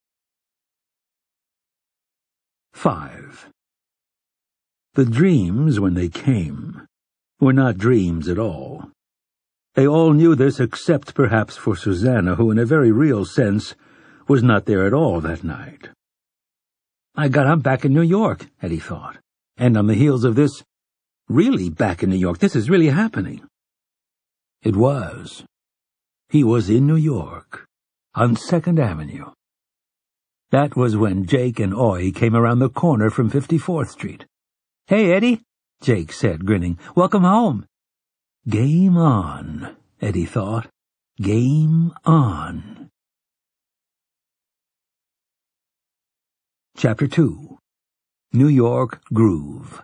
B: 5. The dreams, when they came, were not dreams at all. They all knew this except perhaps for Susanna, who in a very real sense was not there at all that night.
C: "My God, I'm back in New York," Eddie thought. "And on the heels of this, really back in New York, this is really happening."
B: It was. He was in New York, on 2nd Avenue. That was when Jake and Oy came around the corner from 54th Street.
C: "Hey, Eddie," Jake said, grinning. "Welcome home."
B: Game on, Eddie thought. Game on. Chapter 2. New York Groove.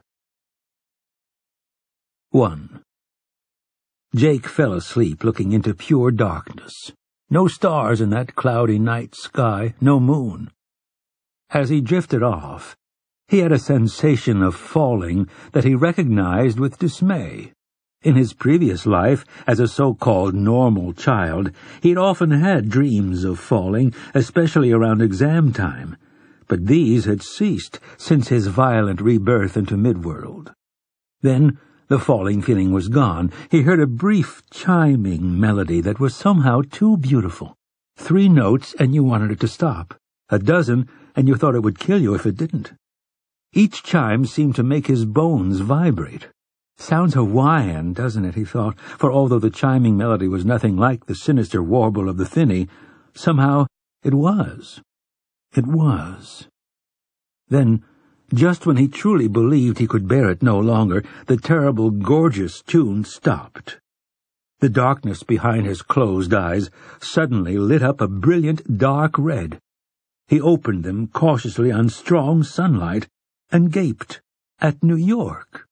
B: 1. Jake fell asleep looking into pure darkness. No stars in that cloudy night sky, no moon. As he drifted off, he had a sensation of falling that he recognized with dismay. In his previous life, as a so-called normal child, he'd often had dreams of falling, especially around exam time, but these had ceased since his violent rebirth into Midworld. Then the falling feeling was gone. He heard a brief chiming melody that was somehow too beautiful. 3 notes and you wanted it to stop. 12 and you thought it would kill you if it didn't. Each chime seemed to make his bones vibrate. Sounds Hawaiian, doesn't it, he thought, for although the chiming melody was nothing like the sinister warble of the Thinny, somehow it was. It was. Then, just when he truly believed he could bear it no longer, the terrible, gorgeous tune stopped. The darkness behind his closed eyes suddenly lit up a brilliant dark red. He opened them cautiously on strong sunlight and gaped at New York.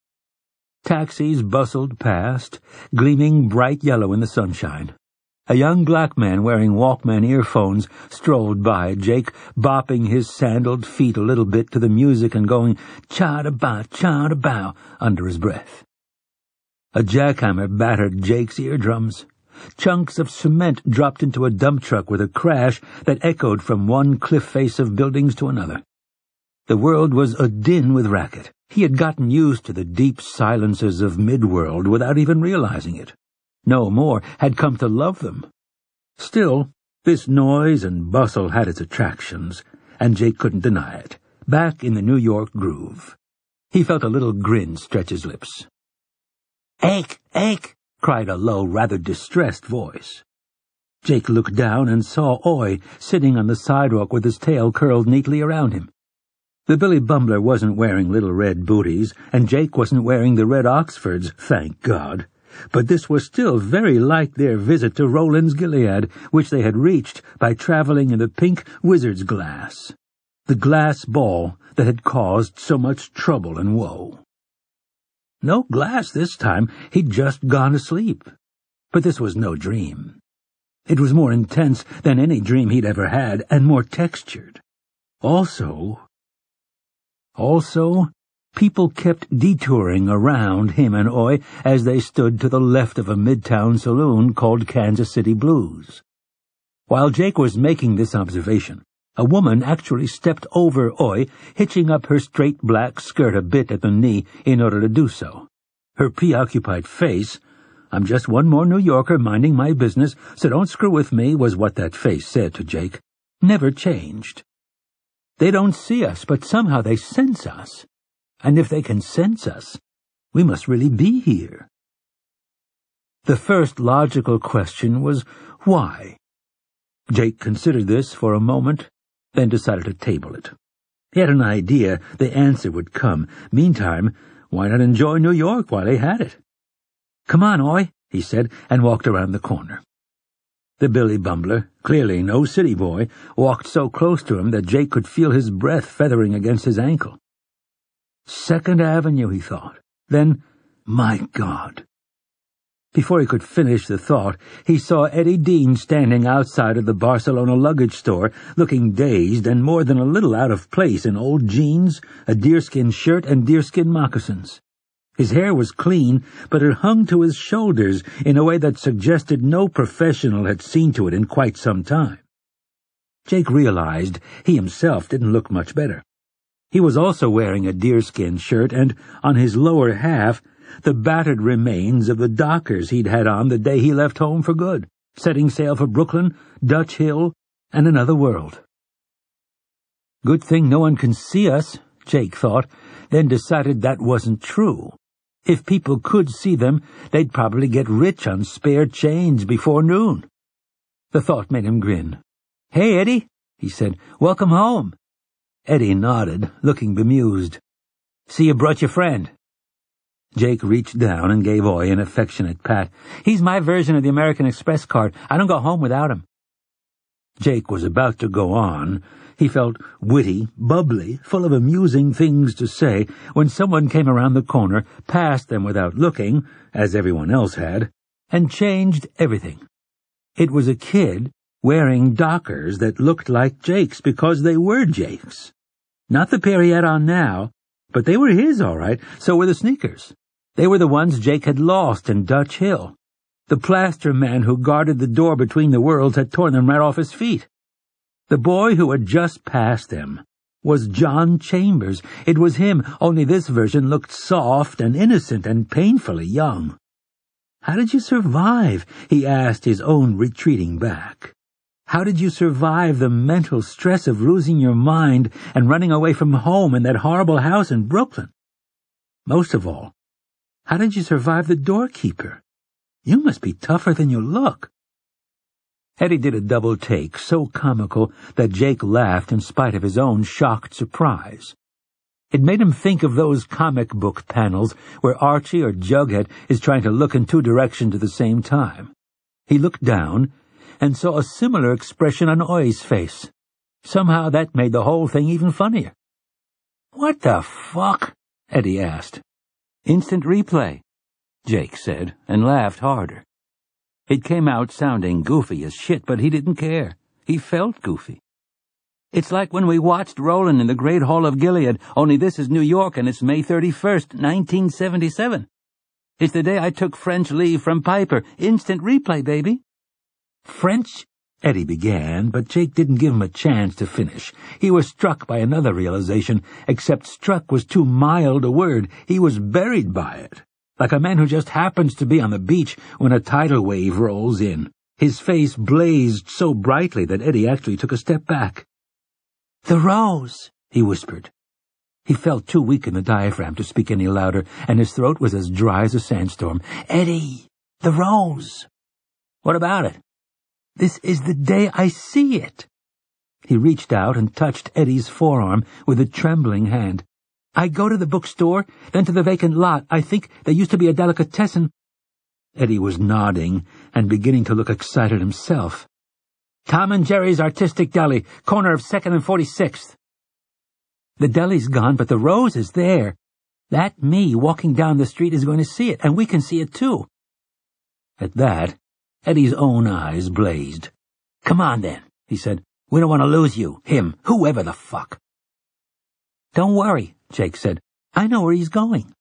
B: Taxis bustled past, gleaming bright yellow in the sunshine. A young black man wearing Walkman earphones strolled by, Jake bopping his sandaled feet a little bit to the music and going cha-da-ba, under his breath. A jackhammer battered Jake's eardrums. Chunks of cement dropped into a dump truck with a crash that echoed from one cliff face of buildings to another. The world was a-din with racket. He had gotten used to the deep silences of Midworld without even realizing it. No more, had come to love them. Still, this noise and bustle had its attractions, and Jake couldn't deny it. Back in the New York groove. He felt a little grin stretch his lips. "Ake, Ake!" cried a low, rather distressed voice. Jake looked down and saw Oy sitting on the sidewalk with his tail curled neatly around him. The Billy Bumbler wasn't wearing little red booties, and Jake wasn't wearing the red Oxfords, thank God. But this was still very like their visit to Roland's Gilead, which they had reached by traveling in the pink wizard's glass. The glass ball that had caused so much trouble and woe. No glass this time, he'd just gone to sleep. But this was no dream. It was more intense than any dream he'd ever had, and more textured. Also, people kept detouring around him and Oy as they stood to the left of a midtown saloon called Kansas City Blues. While Jake was making this observation, a woman actually stepped over Oy, hitching up her straight black skirt a bit at the knee in order to do so. Her preoccupied face, "I'm just one more New Yorker minding my business, so don't screw with me," was what that face said to Jake, never changed. They don't see us, but somehow they sense us. And if they can sense us, we must really be here. The first logical question was, why? Jake considered this for a moment, then decided to table it. He had an idea the answer would come. Meantime, why not enjoy New York while he had it? "Come on, Oi," he said, and walked around the corner. The Billy Bumbler, clearly no city boy, walked so close to him that Jake could feel his breath feathering against his ankle. 2nd Avenue, he thought. Then, my God. Before he could finish the thought, he saw Eddie Dean standing outside of the Barcelona luggage store, looking dazed and more than a little out of place in old jeans, a deerskin shirt, and deerskin moccasins. His hair was clean, but it hung to his shoulders in a way that suggested no professional had seen to it in quite some time. Jake realized he himself didn't look much better. He was also wearing a deerskin shirt, and on his lower half, the battered remains of the dockers he'd had on the day he left home for good, setting sail for Brooklyn, Dutch Hill, and another world. Good thing no one can see us, Jake thought, then decided that wasn't true. If people could see them, they'd probably get rich on spare change before noon. The thought made him grin. "Hey, Eddie," he said, "welcome home." Eddie nodded, looking bemused. "See you brought your friend." Jake reached down and gave Oi an affectionate pat. "He's my version of the American Express card. I don't go home without him." Jake was about to go on. He felt witty, bubbly, full of amusing things to say, when someone came around the corner, passed them without looking, as everyone else had, and changed everything. It was a kid wearing dockers that looked like Jake's because they were Jake's. Not the pair he had on now, but they were his, all right, so were the sneakers. They were the ones Jake had lost in Dutch Hill. The plaster man who guarded the door between the worlds had torn them right off his feet. The boy who had just passed them was John Chambers. It was him, only this version looked soft and innocent and painfully young. "How did you survive?" he asked his own retreating back. "How did you survive the mental stress of losing your mind and running away from home in that horrible house in Brooklyn? Most of all, how did you survive the doorkeeper? You must be tougher than you look." Eddie did a double take, so comical that Jake laughed in spite of his own shocked surprise. It made him think of those comic book panels where Archie or Jughead is trying to look in two directions at the same time. He looked down and saw a similar expression on Oi's face. Somehow that made the whole thing even funnier. "What the fuck?" Eddie asked.
A: "Instant replay," Jake said, and laughed harder. It came out sounding goofy as shit, but he didn't care. He felt goofy. "It's like when we watched Roland in the Great Hall of Gilead, only this is New York and it's May 31st, 1977. It's the day I took French leave from Piper. Instant replay, baby."
B: "French?" Eddie began, but Jake didn't give him a chance to finish. He was struck by another realization, except struck was too mild a word. He was buried by it, like a man who just happens to be on the beach when a tidal wave rolls in. His face blazed so brightly that Eddie actually took a step back. "The rose," he whispered. He felt too weak in the diaphragm to speak any louder, and his throat was as dry as a sandstorm. "Eddie, the rose."
C: "What about it?"
B: "This is the day I see it." He reached out and touched Eddie's forearm with a trembling hand. "I go to the bookstore, then to the vacant lot. I think there used to be a delicatessen." Eddie was nodding and beginning to look excited himself.
C: "Tom and Jerry's Artistic Deli, corner of 2nd and 46th.
B: "The deli's gone, but the rose is there. That me walking down the street is going to see it, and we can see it too." At that, Eddie's own eyes blazed.
C: "Come on, then," he said. "We don't want to lose you, him, whoever the fuck."
B: "Don't worry," Jake said. "I know where he's going."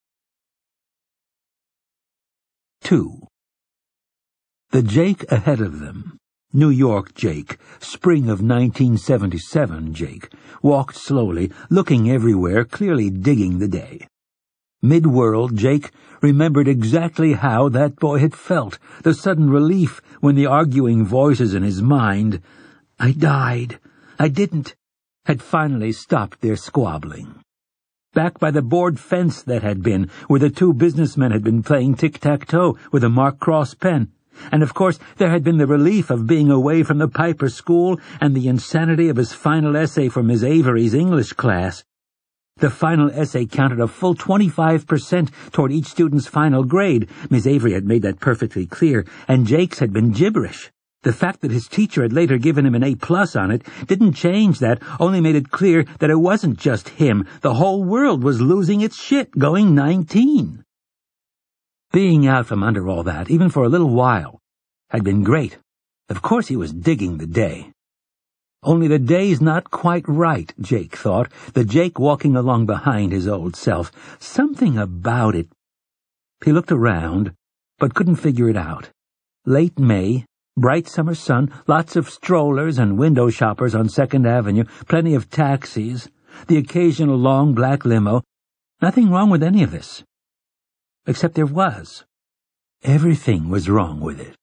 B: 2. The Jake ahead of them, New York Jake, spring of 1977 Jake, walked slowly, looking everywhere, clearly digging the day. Mid-world Jake remembered exactly how that boy had felt, the sudden relief when the arguing voices in his mind, "I died. I didn't," had finally stopped their squabbling. Back by the board fence that had been, where the two businessmen had been playing tic-tac-toe with a Mark Cross pen, and of course there had been the relief of being away from the Piper school and the insanity of his final essay for Miss Avery's English class. The final essay counted a full 25% toward each student's final grade. Miss Avery had made that perfectly clear, and Jake's had been gibberish. The fact that his teacher had later given him an A+ on it didn't change that, only made it clear that it wasn't just him. The whole world was losing its shit, going 19. Being out from under all that, even for a little while, had been great. Of course he was digging the day. Only the day's not quite right, Jake thought, the Jake walking along behind his old self. Something about it. He looked around, but couldn't figure it out. Late May, bright summer sun, lots of strollers and window shoppers on 2nd Avenue, plenty of taxis, the occasional long black limo. Nothing wrong with any of this. Except there was. Everything was wrong with it.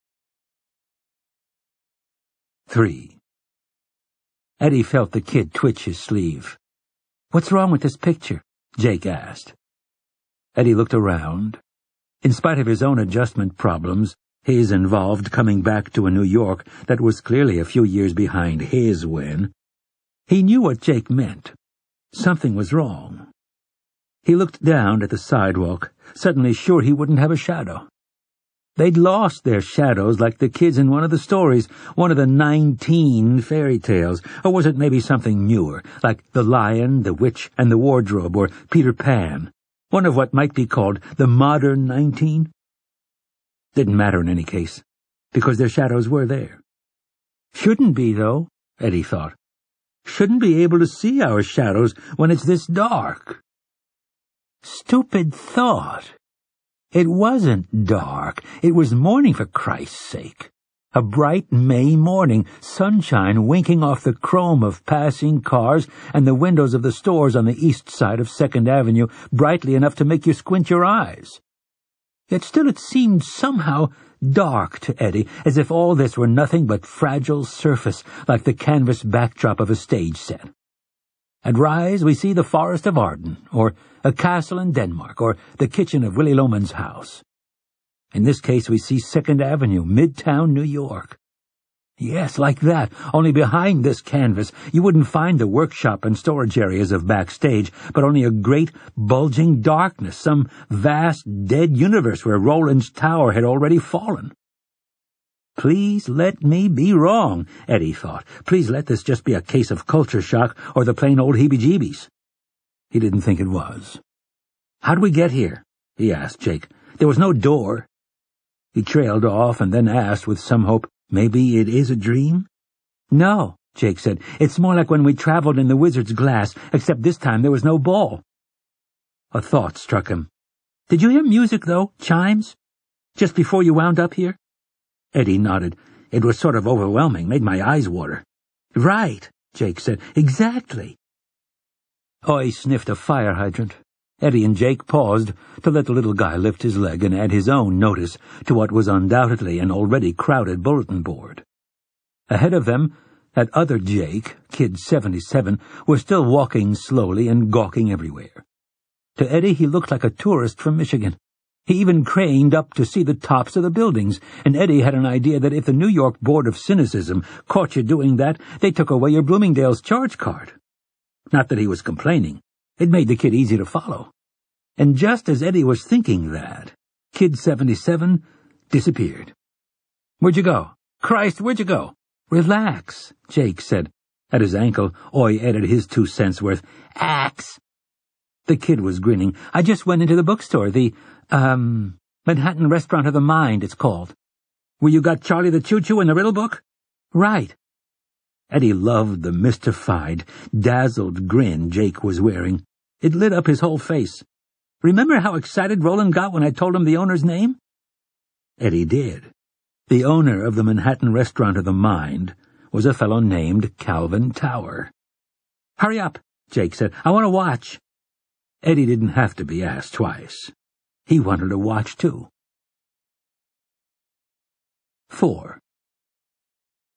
B: 3. Eddie felt the kid twitch his sleeve. "What's wrong with this picture?" Jake asked. Eddie looked around. In spite of his own adjustment problems, his involved coming back to a New York that was clearly a few years behind his when, he knew what Jake meant. Something was wrong. He looked down at the sidewalk, suddenly sure he wouldn't have a shadow. They'd lost their shadows like the kids in one of the stories, one of the 19 fairy tales, or was it maybe something newer, like The Lion, the Witch, and the Wardrobe, or Peter Pan, one of what might be called the modern 19? Didn't matter in any case, because their shadows were there. Shouldn't be, though, Eddie thought. Shouldn't be able to see our shadows when it's this dark. Stupid thought. It wasn't dark. It was morning, for Christ's sake. A bright May morning, sunshine winking off the chrome of passing cars and the windows of the stores on the east side of 2nd Avenue brightly enough to make you squint your eyes. Yet still it seemed somehow dark to Eddie, as if all this were nothing but fragile surface, like the canvas backdrop of a stage set. At Rise we see the Forest of Arden, or a castle in Denmark, or the kitchen of Willy Loman's house. In this case we see 2nd Avenue, Midtown, New York. Yes, like that, only behind this canvas you wouldn't find the workshop and storage areas of backstage, but only a great, bulging darkness, some vast, dead universe where Roland's tower had already fallen. Please let me be wrong, Eddie thought. Please let this just be a case of culture shock or the plain old heebie-jeebies. He didn't think it was. "How'd we get here?" he asked Jake. "There was no door." He trailed off and then asked with some hope, "Maybe it is a dream?" "No," Jake said. "It's more like when we traveled in the Wizard's glass, except this time there was no ball." A thought struck him. "Did you hear music, though? Chimes? Just before you wound up here?" Eddie nodded. "It was sort of overwhelming, made my eyes water." "Right," Jake said. "Exactly." Oy sniffed a fire hydrant. Eddie and Jake paused to let the little guy lift his leg and add his own notice to what was undoubtedly an already crowded bulletin board. Ahead of them, that other Jake, Kid 77, was still walking slowly and gawking everywhere. To Eddie he looked like a tourist from Michigan. He even craned up to see the tops of the buildings, and Eddie had an idea that if the New York Board of Cynicism caught you doing that, they took away your Bloomingdale's charge card. Not that he was complaining. It made the kid easy to follow. And just as Eddie was thinking that, Kid 77 disappeared. "Where'd you go? Christ, where'd you go?" "Relax," Jake said. At his ankle, Oy added his 2 cents worth. "Axe." The kid was grinning. "I just went into the bookstore, the, Manhattan Restaurant of the Mind, it's called." "Where you got Charlie the Choo-Choo in the riddle book?" "Right." Eddie loved the mystified, dazzled grin Jake was wearing. It lit up his whole face. "Remember how excited Roland got when I told him the owner's name?" Eddie did. The owner of the Manhattan Restaurant of the Mind was a fellow named Calvin Tower. "Hurry up," Jake said. "I want to watch." Eddie didn't have to be asked twice. He wanted to watch, too. 4.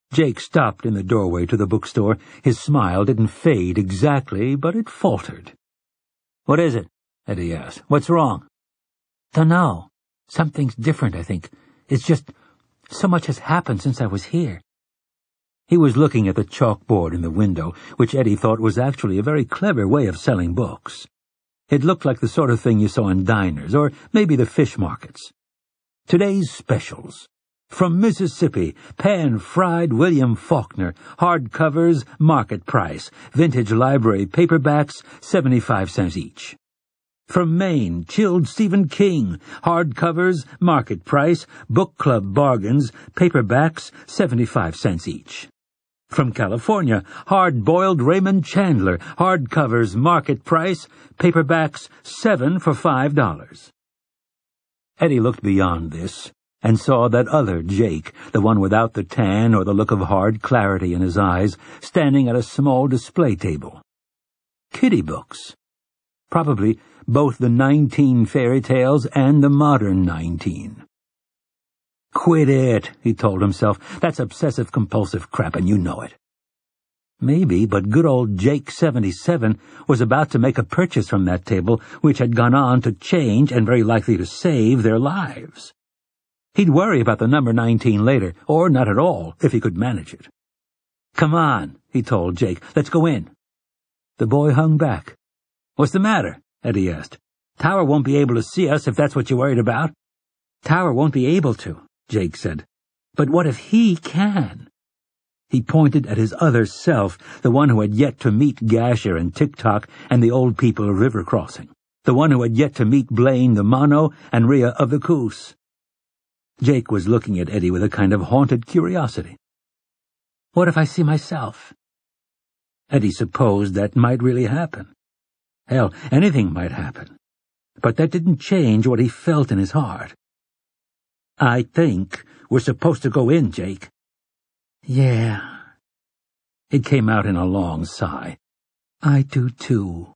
B: Jake stopped in the doorway to the bookstore. His smile didn't fade exactly, but it faltered.
C: "What is it?" Eddie asked. "What's wrong?" "Dunno. Something's different, I think. It's just so much has happened since I was here."
B: He was looking at the chalkboard in the window, which Eddie thought was actually a very clever way of selling books. It looked like the sort of thing you saw in diners, or maybe the fish markets. Today's specials. From Mississippi, pan-fried William Faulkner, hardcovers, market price, vintage library paperbacks, 75 cents each. From Maine, chilled Stephen King, hardcovers, market price, book club bargains, paperbacks, 75 cents each. From California, hard-boiled Raymond Chandler, hardcovers, market price, paperbacks, 7 for $5. Eddie looked beyond this and saw that other Jake, the one without the tan or the look of hard clarity in his eyes, standing at a small display table. Kiddie books. Probably both the 19 fairy tales and the modern 19. "Quit it," he told himself. "That's obsessive-compulsive crap, and you know it." Maybe, but good old Jake 77 was about to make a purchase from that table which had gone on to change and very likely to save their lives. He'd worry about the number 19 later, or not at all, if he could manage it. "Come on," he told Jake. "Let's go in." The boy hung back. "What's the matter?" Eddie asked. "Tower won't be able to see us if that's what you're worried about." "Tower won't be able to," Jake said. "But what if he can?" He pointed at his other self, the one who had yet to meet Gasher and Tick-Tock and the old people of River Crossing, the one who had yet to meet Blaine the Mono and Rhea of the Coos. Jake was looking at Eddie with a kind of haunted curiosity. "What if I see myself?" Eddie supposed that might really happen. Hell, anything might happen. But that didn't change what he felt in his heart. "I think we're supposed to go in, Jake." "Yeah." It came out in a long sigh. "I do too."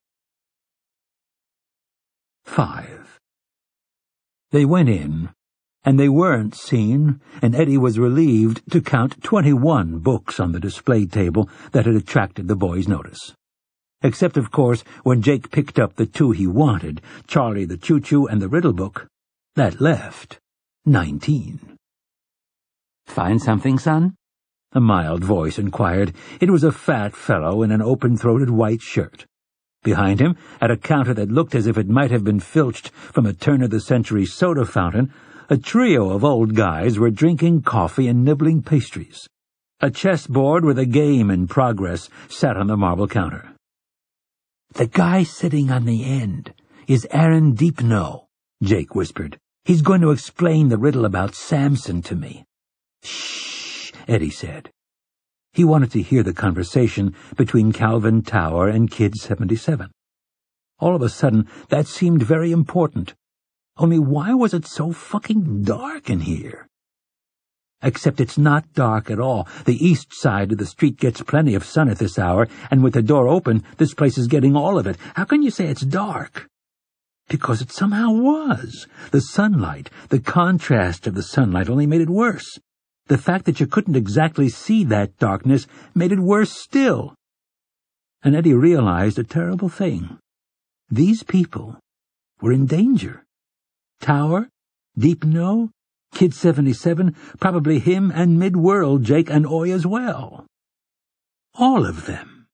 B: 5. They went in, and they weren't seen, and Eddie was relieved to count 21 books on the display table that had attracted the boy's notice. Except, of course, when Jake picked up the 2 he wanted, Charlie the Choo-Choo and the Riddle book. That left 19.
C: "Find something, son?"
B: a mild voice inquired. It was a fat fellow in an open-throated white shirt. Behind him, at a counter that looked as if it might have been filched from a turn-of-the-century soda fountain, a trio of old guys were drinking coffee and nibbling pastries. A chessboard with a game in progress sat on the marble counter. "The guy sitting on the end is Aaron Deepno," Jake whispered. "He's going to explain the riddle about Samson to me." "Shh," Eddie said. He wanted to hear the conversation between Calvin Tower and Kid 77. All of a sudden, that seemed very important. Only why was it so fucking dark in here? Except it's not dark at all. The east side of the street gets plenty of sun at this hour, and with the door open, this place is getting all of it. How can you say it's dark? Because it somehow was. The sunlight, the contrast of the sunlight only made it worse. The fact that you couldn't exactly see that darkness made it worse still. And Eddie realized a terrible thing. These people were in danger. Tower, Deepno, Kid 77, probably him and Mid-World Jake and Oi as well. All of them.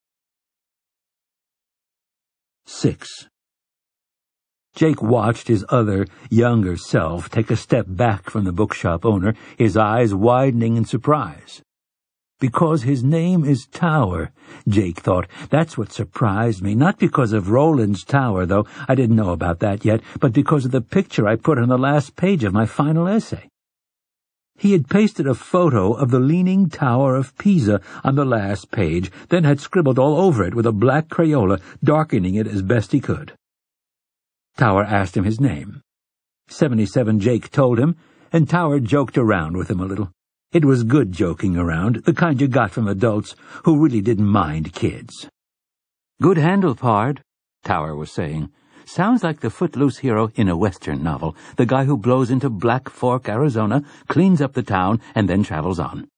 B: 6. Jake watched his other, younger self take a step back from the bookshop owner, his eyes widening in surprise. Because his name is Tower, Jake thought. That's what surprised me. Not because of Roland's Tower, though. I didn't know about that yet, but because of the picture I put on the last page of my final essay. He had pasted a photo of the Leaning Tower of Pisa on the last page, then had scribbled all over it with a black Crayola, darkening it as best he could. Tower asked him his name. 77 Jake told him, and Tower joked around with him a little. It was good joking around, the kind you got from adults who really didn't mind kids.
A: "Good handle, pard," Tower was saying. "Sounds like the footloose hero in a Western novel, the guy who blows into Black Fork, Arizona, cleans up the town, and then travels on.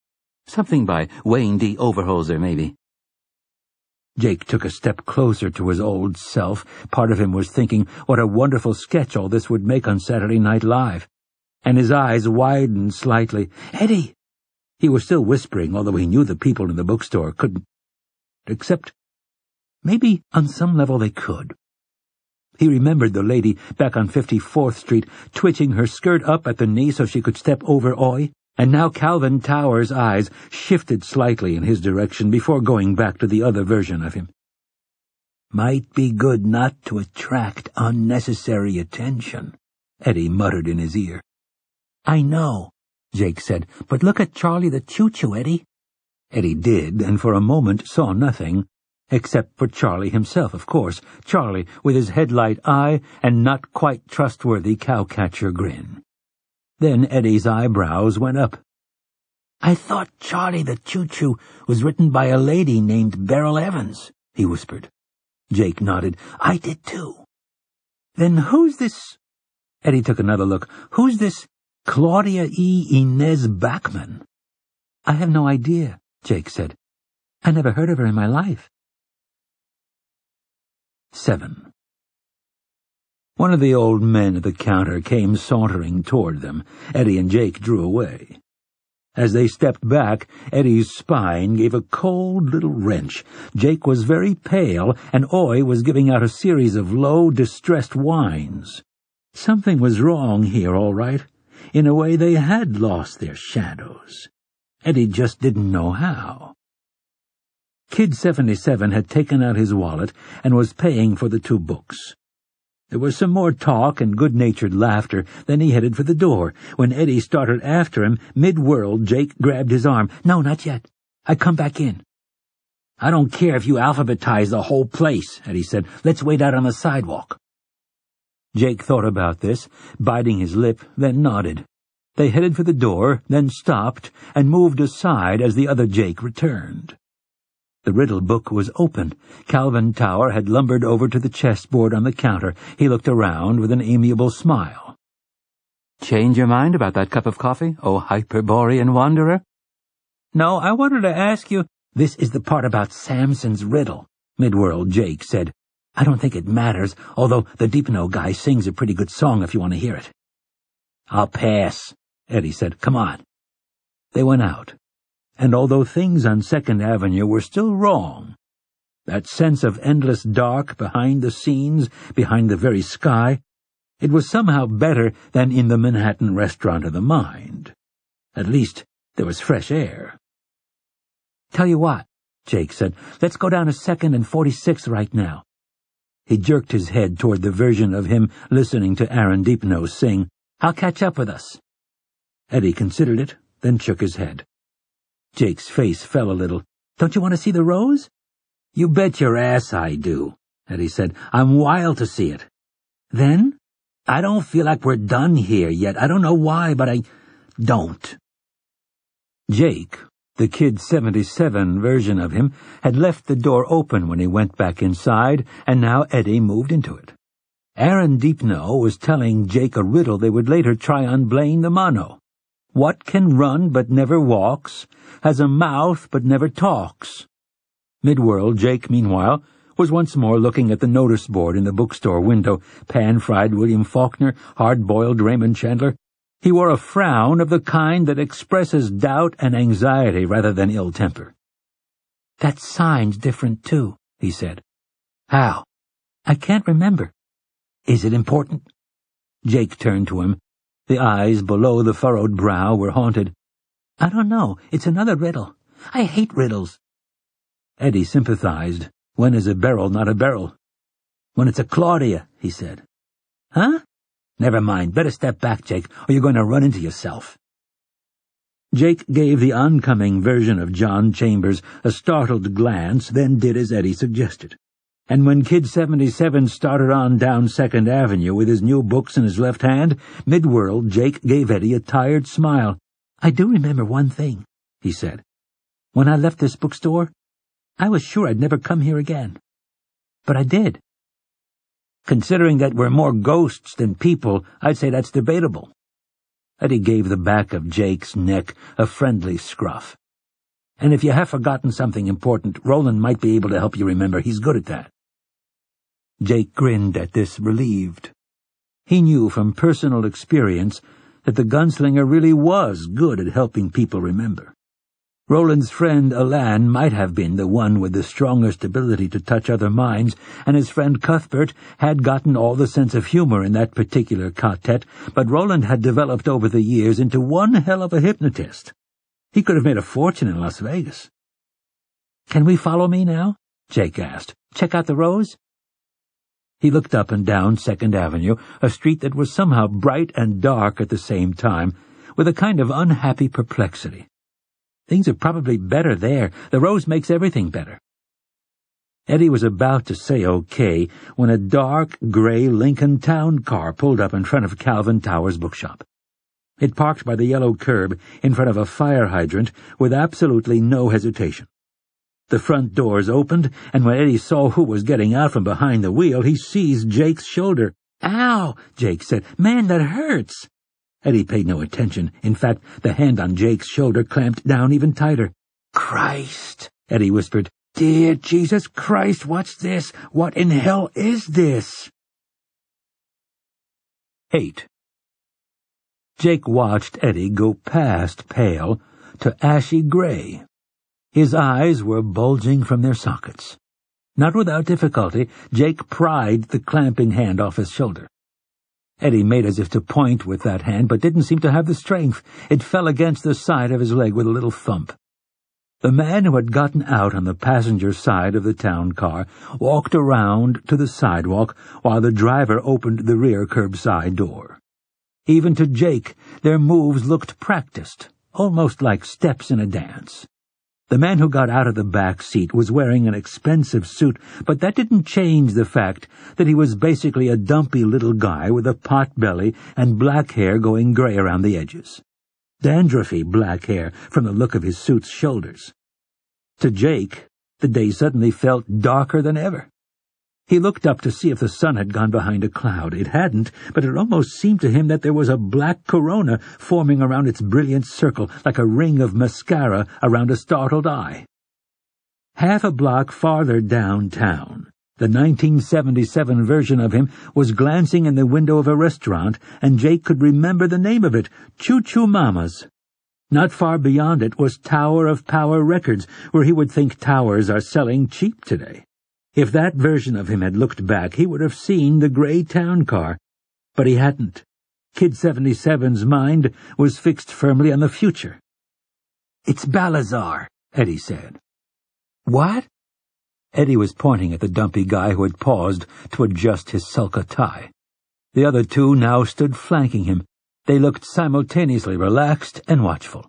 A: Something by Wayne D. Overholser, maybe.
B: Jake took a step closer to his old self. Part of him was thinking what a wonderful sketch all this would make on Saturday Night Live. And his eyes widened slightly. "Eddie!" He was still whispering, although he knew the people in the bookstore couldn't. Except, maybe on some level they could. He remembered the lady back on 54th Street twitching her skirt up at the knee so she could step over Oi, and now Calvin Tower's eyes shifted slightly in his direction before going back to the other version of him. "Might be good not to attract unnecessary attention," Eddie muttered in his ear. "I know," Jake said, "but look at Charlie the Choo-Choo, Eddie." Eddie did, and for a moment saw nothing, except for Charlie himself, of course, Charlie with his headlight eye and not quite trustworthy cowcatcher grin. Then Eddie's eyebrows went up. "I thought Charlie the Choo-Choo was written by a lady named Beryl Evans," he whispered. Jake nodded. "I did too." "Then who's this—" Eddie took another look. "Who's this Claudia E. Inez Bachman?" "I have no idea," Jake said. "I never heard of her in my life." 7. One of the old men at the counter came sauntering toward them. Eddie and Jake drew away. As they stepped back, Eddie's spine gave a cold little wrench. Jake was very pale, and Oi was giving out a series of low, distressed whines. Something was wrong here, all right. In a way, they had lost their shadows. Eddie just didn't know how. Kid 77 had taken out his wallet and was paying for the 2 books. There was some more talk and good-natured laughter, then he headed for the door. When Eddie started after him, mid-whirl, Jake grabbed his arm. "No, not yet. I come back in." "I don't care if you alphabetize the whole place," Eddie said. "Let's wait out on the sidewalk." Jake thought about this, biting his lip, then nodded. They headed for the door, then stopped, and moved aside as the other Jake returned. The riddle book was open. Calvin Tower had lumbered over to the chessboard on the counter. He looked around with an amiable smile.
A: "Change your mind about that cup of coffee, O Hyperborean wanderer?"
B: "No, I wanted to ask you—" "This is the part about Samson's riddle," mid-whirl Jake said. "I don't think it matters, although the Deepno guy sings a pretty good song if you want to hear it." "I'll pass," Eddie said. "Come on." They went out. And although things on 2nd Avenue were still wrong, that sense of endless dark behind the scenes, behind the very sky, it was somehow better than in the Manhattan Restaurant of the Mind. At least there was fresh air. "Tell you what," Jake said, "let's go down to 2nd and 46th right now." He jerked his head toward the version of him listening to Aaron Deepno sing, "I'll catch up with us." Eddie considered it, then shook his head. Jake's face fell a little. "Don't you want to see the rose?" "You bet your ass I do," Eddie said. "I'm wild to see it." "Then?" "I don't feel like we're done here yet. I don't know why, but I don't." Jake, the Kid 77 version of him, had left the door open when he went back inside, and now Eddie moved into it. Aaron Deepno was telling Jake a riddle they would later try on Blaine the Mono. What can run but never walks, has a mouth but never talks? Mid-whirl, Jake, meanwhile, was once more looking at the notice board in the bookstore window. Pan-fried William Faulkner, hard-boiled Raymond Chandler. He wore a frown of the kind that expresses doubt and anxiety rather than ill temper. "That sign's different, too," he said. "How?" "I can't remember." "Is it important?" Jake turned to him. The eyes below the furrowed brow were haunted. "I don't know. It's another riddle. I hate riddles." Eddie sympathized. "When is a beryl not a beryl?" "When it's a Claudia," he said. "Huh?" "Never mind. Better step back, Jake, or you're going to run into yourself." Jake gave the oncoming version of John Chambers a startled glance, then did as Eddie suggested. And when Kid 77 started on down 2nd Avenue with his new books in his left hand, mid-whirl, Jake gave Eddie a tired smile. "I do remember one thing," he said. "When I left this bookstore, I was sure I'd never come here again. But I did. Considering that we're more ghosts than people, I'd say that's debatable." Eddie gave the back of Jake's neck a friendly scruff.
C: And if you have forgotten something important, Roland might be able to help you remember. He's good at that."
B: Jake grinned at this, relieved. He knew from personal experience that the gunslinger really was good at helping people remember. Roland's friend Alan might have been the one with the strongest ability to touch other minds, and his friend Cuthbert had gotten all the sense of humor in that particular quartet, but Roland had developed over the years into one hell of a hypnotist. He could have made a fortune in Las Vegas.
C: "Can we follow me now?" Jake asked. "Check out the rows?"
B: He looked up and down 2nd Avenue, a street that was somehow bright and dark at the same time, with a kind of unhappy perplexity. Things are probably better there. The rose makes everything better. Eddie was about to say okay when a dark, gray Lincoln Town car pulled up in front of Calvin Towers' bookshop. It parked by the yellow curb in front of a fire hydrant with absolutely no hesitation. The front doors opened, and when Eddie saw who was getting out from behind the wheel, he seized Jake's shoulder.
C: "Ow!" Jake said. "Man, that hurts!"
B: Eddie paid no attention. In fact, the hand on Jake's shoulder clamped down even tighter.
C: "Christ!"
B: Eddie whispered.
C: "Dear Jesus Christ, what's this? What in hell is this?"
B: 8. Jake watched Eddie go past pale to ashy gray. His eyes were bulging from their sockets. Not without difficulty, Jake pried the clamping hand off his shoulder. Eddie made as if to point with that hand, but didn't seem to have the strength. It fell against the side of his leg with a little thump. The man who had gotten out on the passenger side of the town car walked around to the sidewalk while the driver opened the rear curbside door. Even to Jake, their moves looked practiced, almost like steps in a dance. The man who got out of the back seat was wearing an expensive suit, but that didn't change the fact that he was basically a dumpy little guy with a pot belly and black hair going gray around the edges. Dandruffy black hair from the look of his suit's shoulders. To Jake, the day suddenly felt darker than ever. He looked up to see if the sun had gone behind a cloud. It hadn't, but it almost seemed to him that there was a black corona forming around its brilliant circle, like a ring of mascara around a startled eye. Half a block farther downtown, the 1977 version of him was glancing in the window of a restaurant, and Jake could remember the name of it, Choo Choo Mama's. Not far beyond it was Tower of Power Records, where he would think towers are selling cheap today. If that version of him had looked back, he would have seen the gray town car. But he hadn't. Kid 77's mind was fixed firmly on the future.
C: "It's Balazar," Eddie said.
B: "What?" Eddie was pointing at the dumpy guy who had paused to adjust his sulka tie. The other two now stood flanking him. They looked simultaneously relaxed and watchful.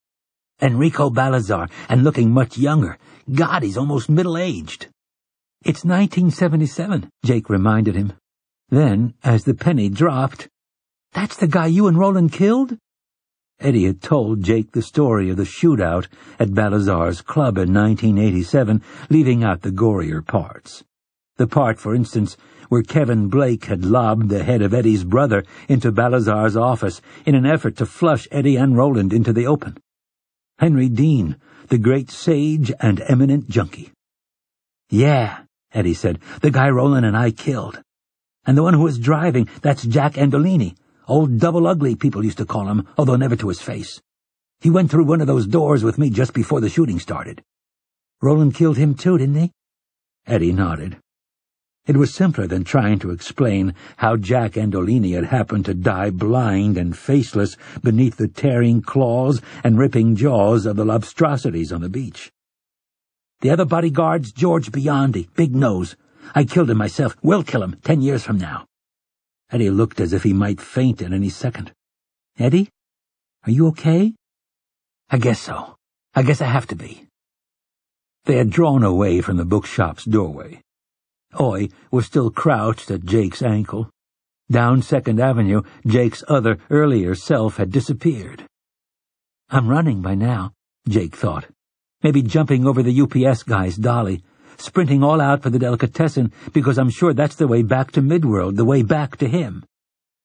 C: "Enrico Balazar, and looking much younger. God, he's almost middle-aged."
B: "It's 1977, Jake reminded him. Then, as the penny dropped,
C: "That's the guy you and Roland killed?"
B: Eddie had told Jake the story of the shootout at Balazar's club in 1987, leaving out the gorier parts. The part, for instance, where Kevin Blake had lobbed the head of Eddie's brother into Balazar's office in an effort to flush Eddie and Roland into the open. Henry Dean, the great sage and eminent junkie.
C: "Yeah," Eddie said, "the guy Roland and I killed. And the one who was driving, that's Jack Andolini. Old Double Ugly, people used to call him, although never to his face. He went through one of those doors with me just before the shooting started." "Roland killed him too, didn't he?"
B: Eddie nodded. It was simpler than trying to explain how Jack Andolini had happened to die blind and faceless beneath the tearing claws and ripping jaws of the Lobstrosities on the beach.
C: "The other bodyguard's George Biondi, big nose. I killed him myself. We'll kill him 10 years from now."
B: Eddie looked as if he might faint at any second.
C: "Eddie, are you okay?"
B: "I guess so. I guess I have to be." They had drawn away from the bookshop's doorway. Oy was still crouched at Jake's ankle. Down 2nd Avenue, Jake's other, earlier self had disappeared.
C: "I'm running by now," Jake thought. "Maybe jumping over the UPS guy's dolly, sprinting all out for the delicatessen, because I'm sure that's the way back to Midworld, the way back to him."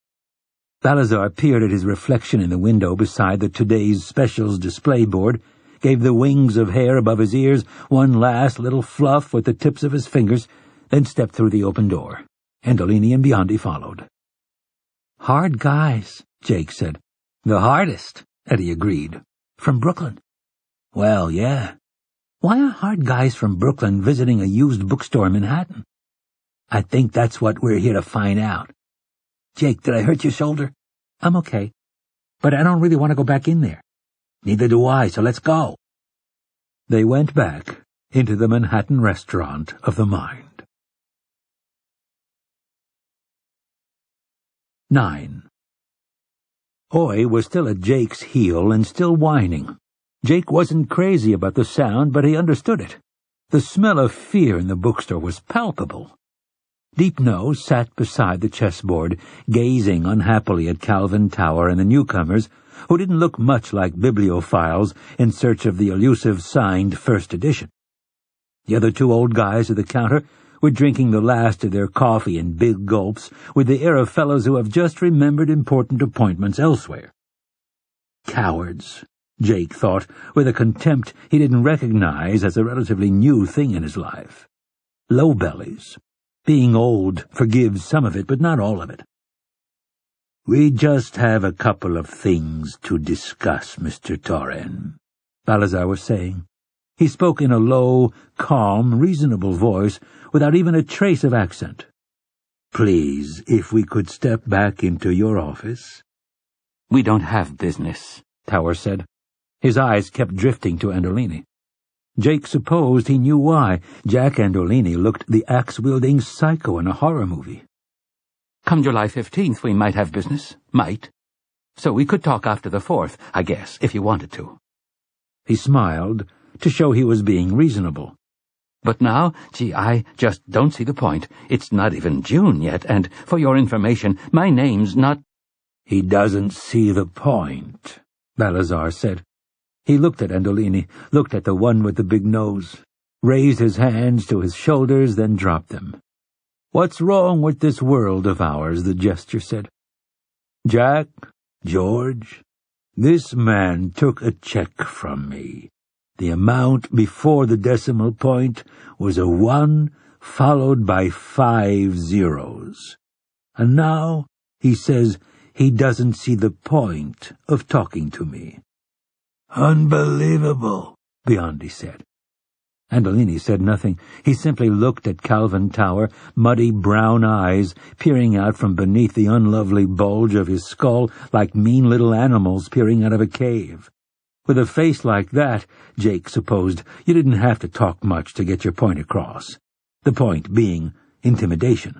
B: Balazar peered at his reflection in the window beside the Today's Specials display board gave the wings of hair above his ears one last little fluff with the tips of his fingers, then stepped through the open door. Andolini and Biondi followed. "Hard guys," Jake said. "The hardest," Eddie agreed. "From Brooklyn." "Well, yeah. Why are hard guys from Brooklyn visiting a used bookstore in Manhattan?" "I think that's what we're here to find out. Jake, did I hurt your shoulder?" "I'm okay. But I don't really want to go back in there." "Neither do I, so let's go." They went back into the Manhattan Restaurant of the Mind. 9. Oy was still at Jake's heel and still whining. Jake wasn't crazy about the sound, but he understood it. The smell of fear in the bookstore was palpable. Deepnose sat beside the chessboard, gazing unhappily at Calvin Tower and the newcomers, who didn't look much like bibliophiles in search of the elusive signed first edition. The other two old guys at the counter were drinking the last of their coffee in big gulps with the air of fellows who have just remembered important appointments elsewhere. Cowards, Jake thought, with a contempt he didn't recognize as a relatively new thing in his life. Low-bellies. Being old forgives some of it, but not all of it. "We just have a couple of things to discuss, Mr. Torren," Balazar was saying. He spoke in a low, calm, reasonable voice, without even a trace of accent. "Please, if we could step back into your office."
A: "We don't have business," Tower said. His eyes kept drifting to Andolini. Jake supposed he knew why. Jack Andolini looked the axe-wielding psycho in a horror movie. "Come July 15th we might have business. Might. So we could talk after the 4th, I guess, if you wanted to."
B: He smiled, to show he was being reasonable.
A: "But now, gee, I just don't see the point. It's not even June yet, and, for your information, my name's not—"
B: "He doesn't see the point," Balazar said. He looked at Andolini, looked at the one with the big nose, raised his hands to his shoulders, then dropped them. "What's wrong with this world of ours?" the gesture said. "Jack, George, this man took a check from me. The amount before the decimal point was a 1 followed by 5 zeros. And now he says he doesn't see the point of talking to me." "Unbelievable," Biondi said. Andolini said nothing. He simply looked at Calvin Tower, muddy brown eyes peering out from beneath the unlovely bulge of his skull like mean little animals peering out of a cave. With a face like that, Jake supposed, you didn't have to talk much to get your point across. The point being intimidation.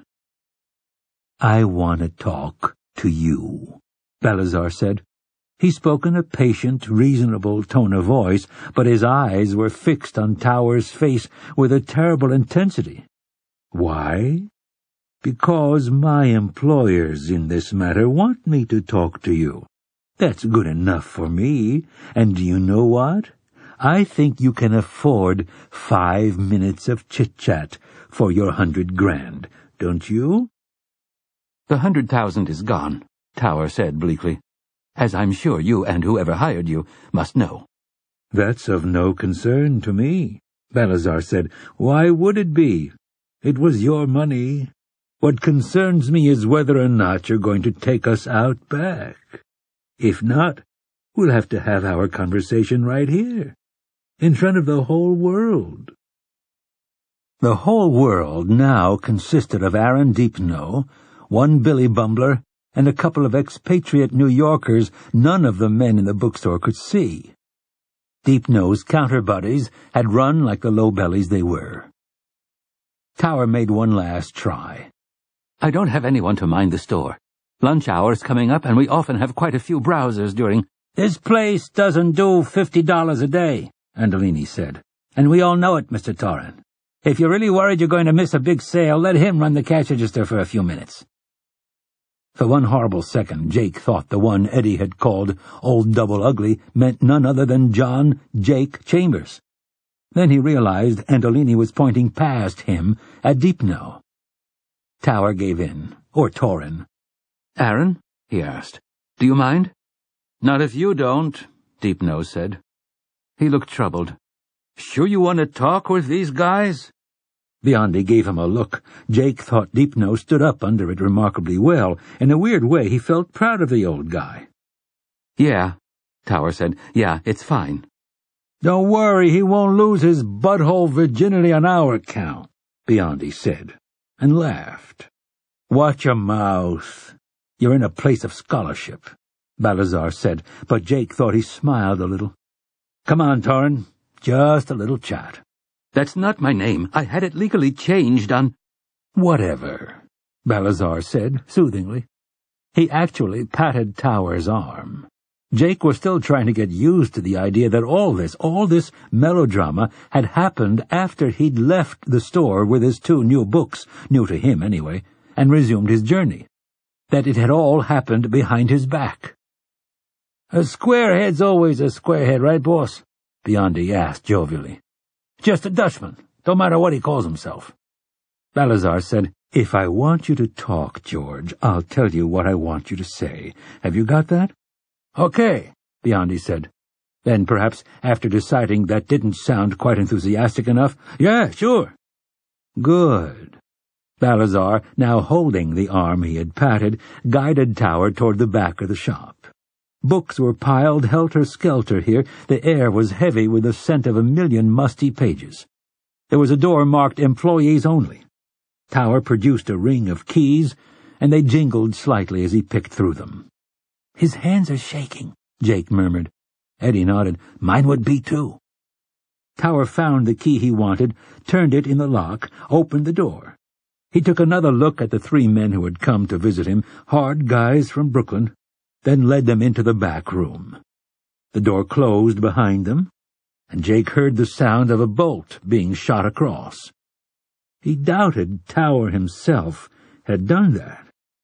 B: "I want to talk to you," Balazar said. He spoke in a patient, reasonable tone of voice, but his eyes were fixed on Tower's face with a terrible intensity. "Why? Because my employers in this matter want me to talk to you. That's good enough for me, and do you know what? I think you can afford 5 minutes of chit-chat for your 100 grand, don't you?"
A: "The 100,000 is gone," Tower said bleakly, "as I'm sure you and whoever hired you must know."
B: "That's of no concern to me," Balazar said. "Why would it be? It was your money. What concerns me is whether or not you're going to take us out back. If not, we'll have to have our conversation right here, in front of the whole world." The whole world now consisted of Aaron Deepno, one Billy Bumbler, and a couple of expatriate New Yorkers none of the men in the bookstore could see. Deepno's counter-buddies had run like the low-bellies they were. Tower made one last try.
A: "I don't have anyone to mind the store. Lunch hour's coming up, and we often have quite a few browsers during—"
C: "This place doesn't do $50 a day," Andolini said. "And we all know it, Mr. Torren. If you're really worried you're going to miss a big sale, let him run the cash register for a few minutes."
B: For one horrible second, Jake thought the one Eddie had called Old Double Ugly meant none other than John Jake Chambers. Then he realized Andolini was pointing past him at Deepno. Tower gave in, or Torren.
A: "Aaron?" he asked. "Do you mind?" "Not if you don't," Deepnose said. He looked troubled. "Sure you want to talk with these guys?"
B: Biondi gave him a look. Jake thought Deepno stood up under it remarkably well. In a weird way, he felt proud of the old guy.
A: "Yeah," Tower said. "Yeah, it's fine."
B: "Don't worry, he won't lose his butthole virginity on our account," Biondi said, and laughed. "Watch your mouth. You're in a place of scholarship," Balazar said, but Jake thought he smiled a little. "Come on, Torrin, just a little chat."
A: "That's not my name. I had it legally changed on—"
B: "Whatever," Balazar said, soothingly. He actually patted Tower's arm. Jake was still trying to get used to the idea that all this melodrama had happened after he'd left the store with his 2 new books, new to him anyway, and resumed his journey. That it had all happened behind his back. "A squarehead's always a squarehead, right, boss?" Biondi asked jovially. "Just a Dutchman, don't matter what he calls himself." Balazar said, "If I want you to talk, George, I'll tell you what I want you to say. Have you got that?" "Okay," Biondi said. Then, perhaps after deciding that didn't sound quite enthusiastic enough, "Yeah, sure." "Good." Balazar, now holding the arm he had patted, guided Tower toward the back of the shop. Books were piled helter-skelter here. The air was heavy with the scent of a million musty pages. There was a door marked Employees Only. Tower produced a ring of keys, and they jingled slightly as he picked through them. "His hands are shaking," Jake murmured. Eddie nodded. "Mine would be, too." Tower found the key he wanted, turned it in the lock, opened the door. He took another look at the 3 men who had come to visit him, hard guys from Brooklyn, then led them into the back room. The door closed behind them, and Jake heard the sound of a bolt being shot across. He doubted Tower himself had done that.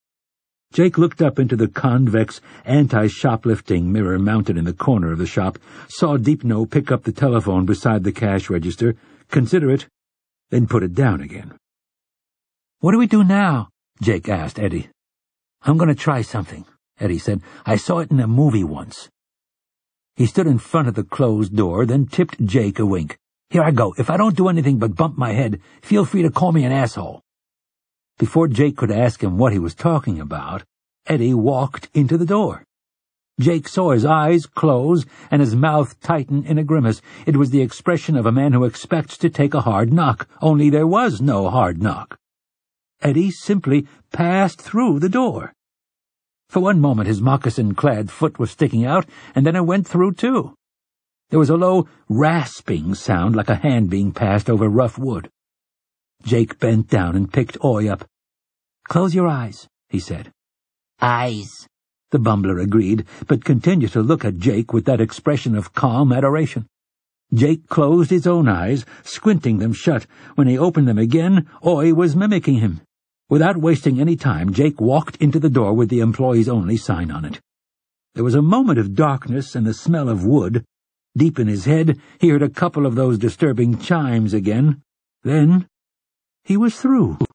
B: Jake looked up into the convex, anti-shoplifting mirror mounted in the corner of the shop, saw Deepno pick up the telephone beside the cash register, consider it, then put it down again. "What do we do now?" Jake asked Eddie. "I'm going to try something," Eddie said. "I saw it in a movie once." He stood in front of the closed door, then tipped Jake a wink. "Here I go. If I don't do anything but bump my head, feel free to call me an asshole." Before Jake could ask him what he was talking about, Eddie walked into the door. Jake saw his eyes close and his mouth tighten in a grimace. It was the expression of a man who expects to take a hard knock, only there was no hard knock. Eddie simply passed through the door. For one moment his moccasin-clad foot was sticking out, and then it went through too. There was a low, rasping sound like a hand being passed over rough wood. Jake bent down and picked Oi up. "Close your eyes," he said. "Eyes," the bumbler agreed, but continued to look at Jake with that expression of calm adoration. Jake closed his own eyes, squinting them shut. When he opened them again, Oi was mimicking him. Without wasting any time, Jake walked into the door with the Employees Only sign on it. There was a moment of darkness and the smell of wood. Deep in his head, he heard a couple of those disturbing chimes again. Then he was through.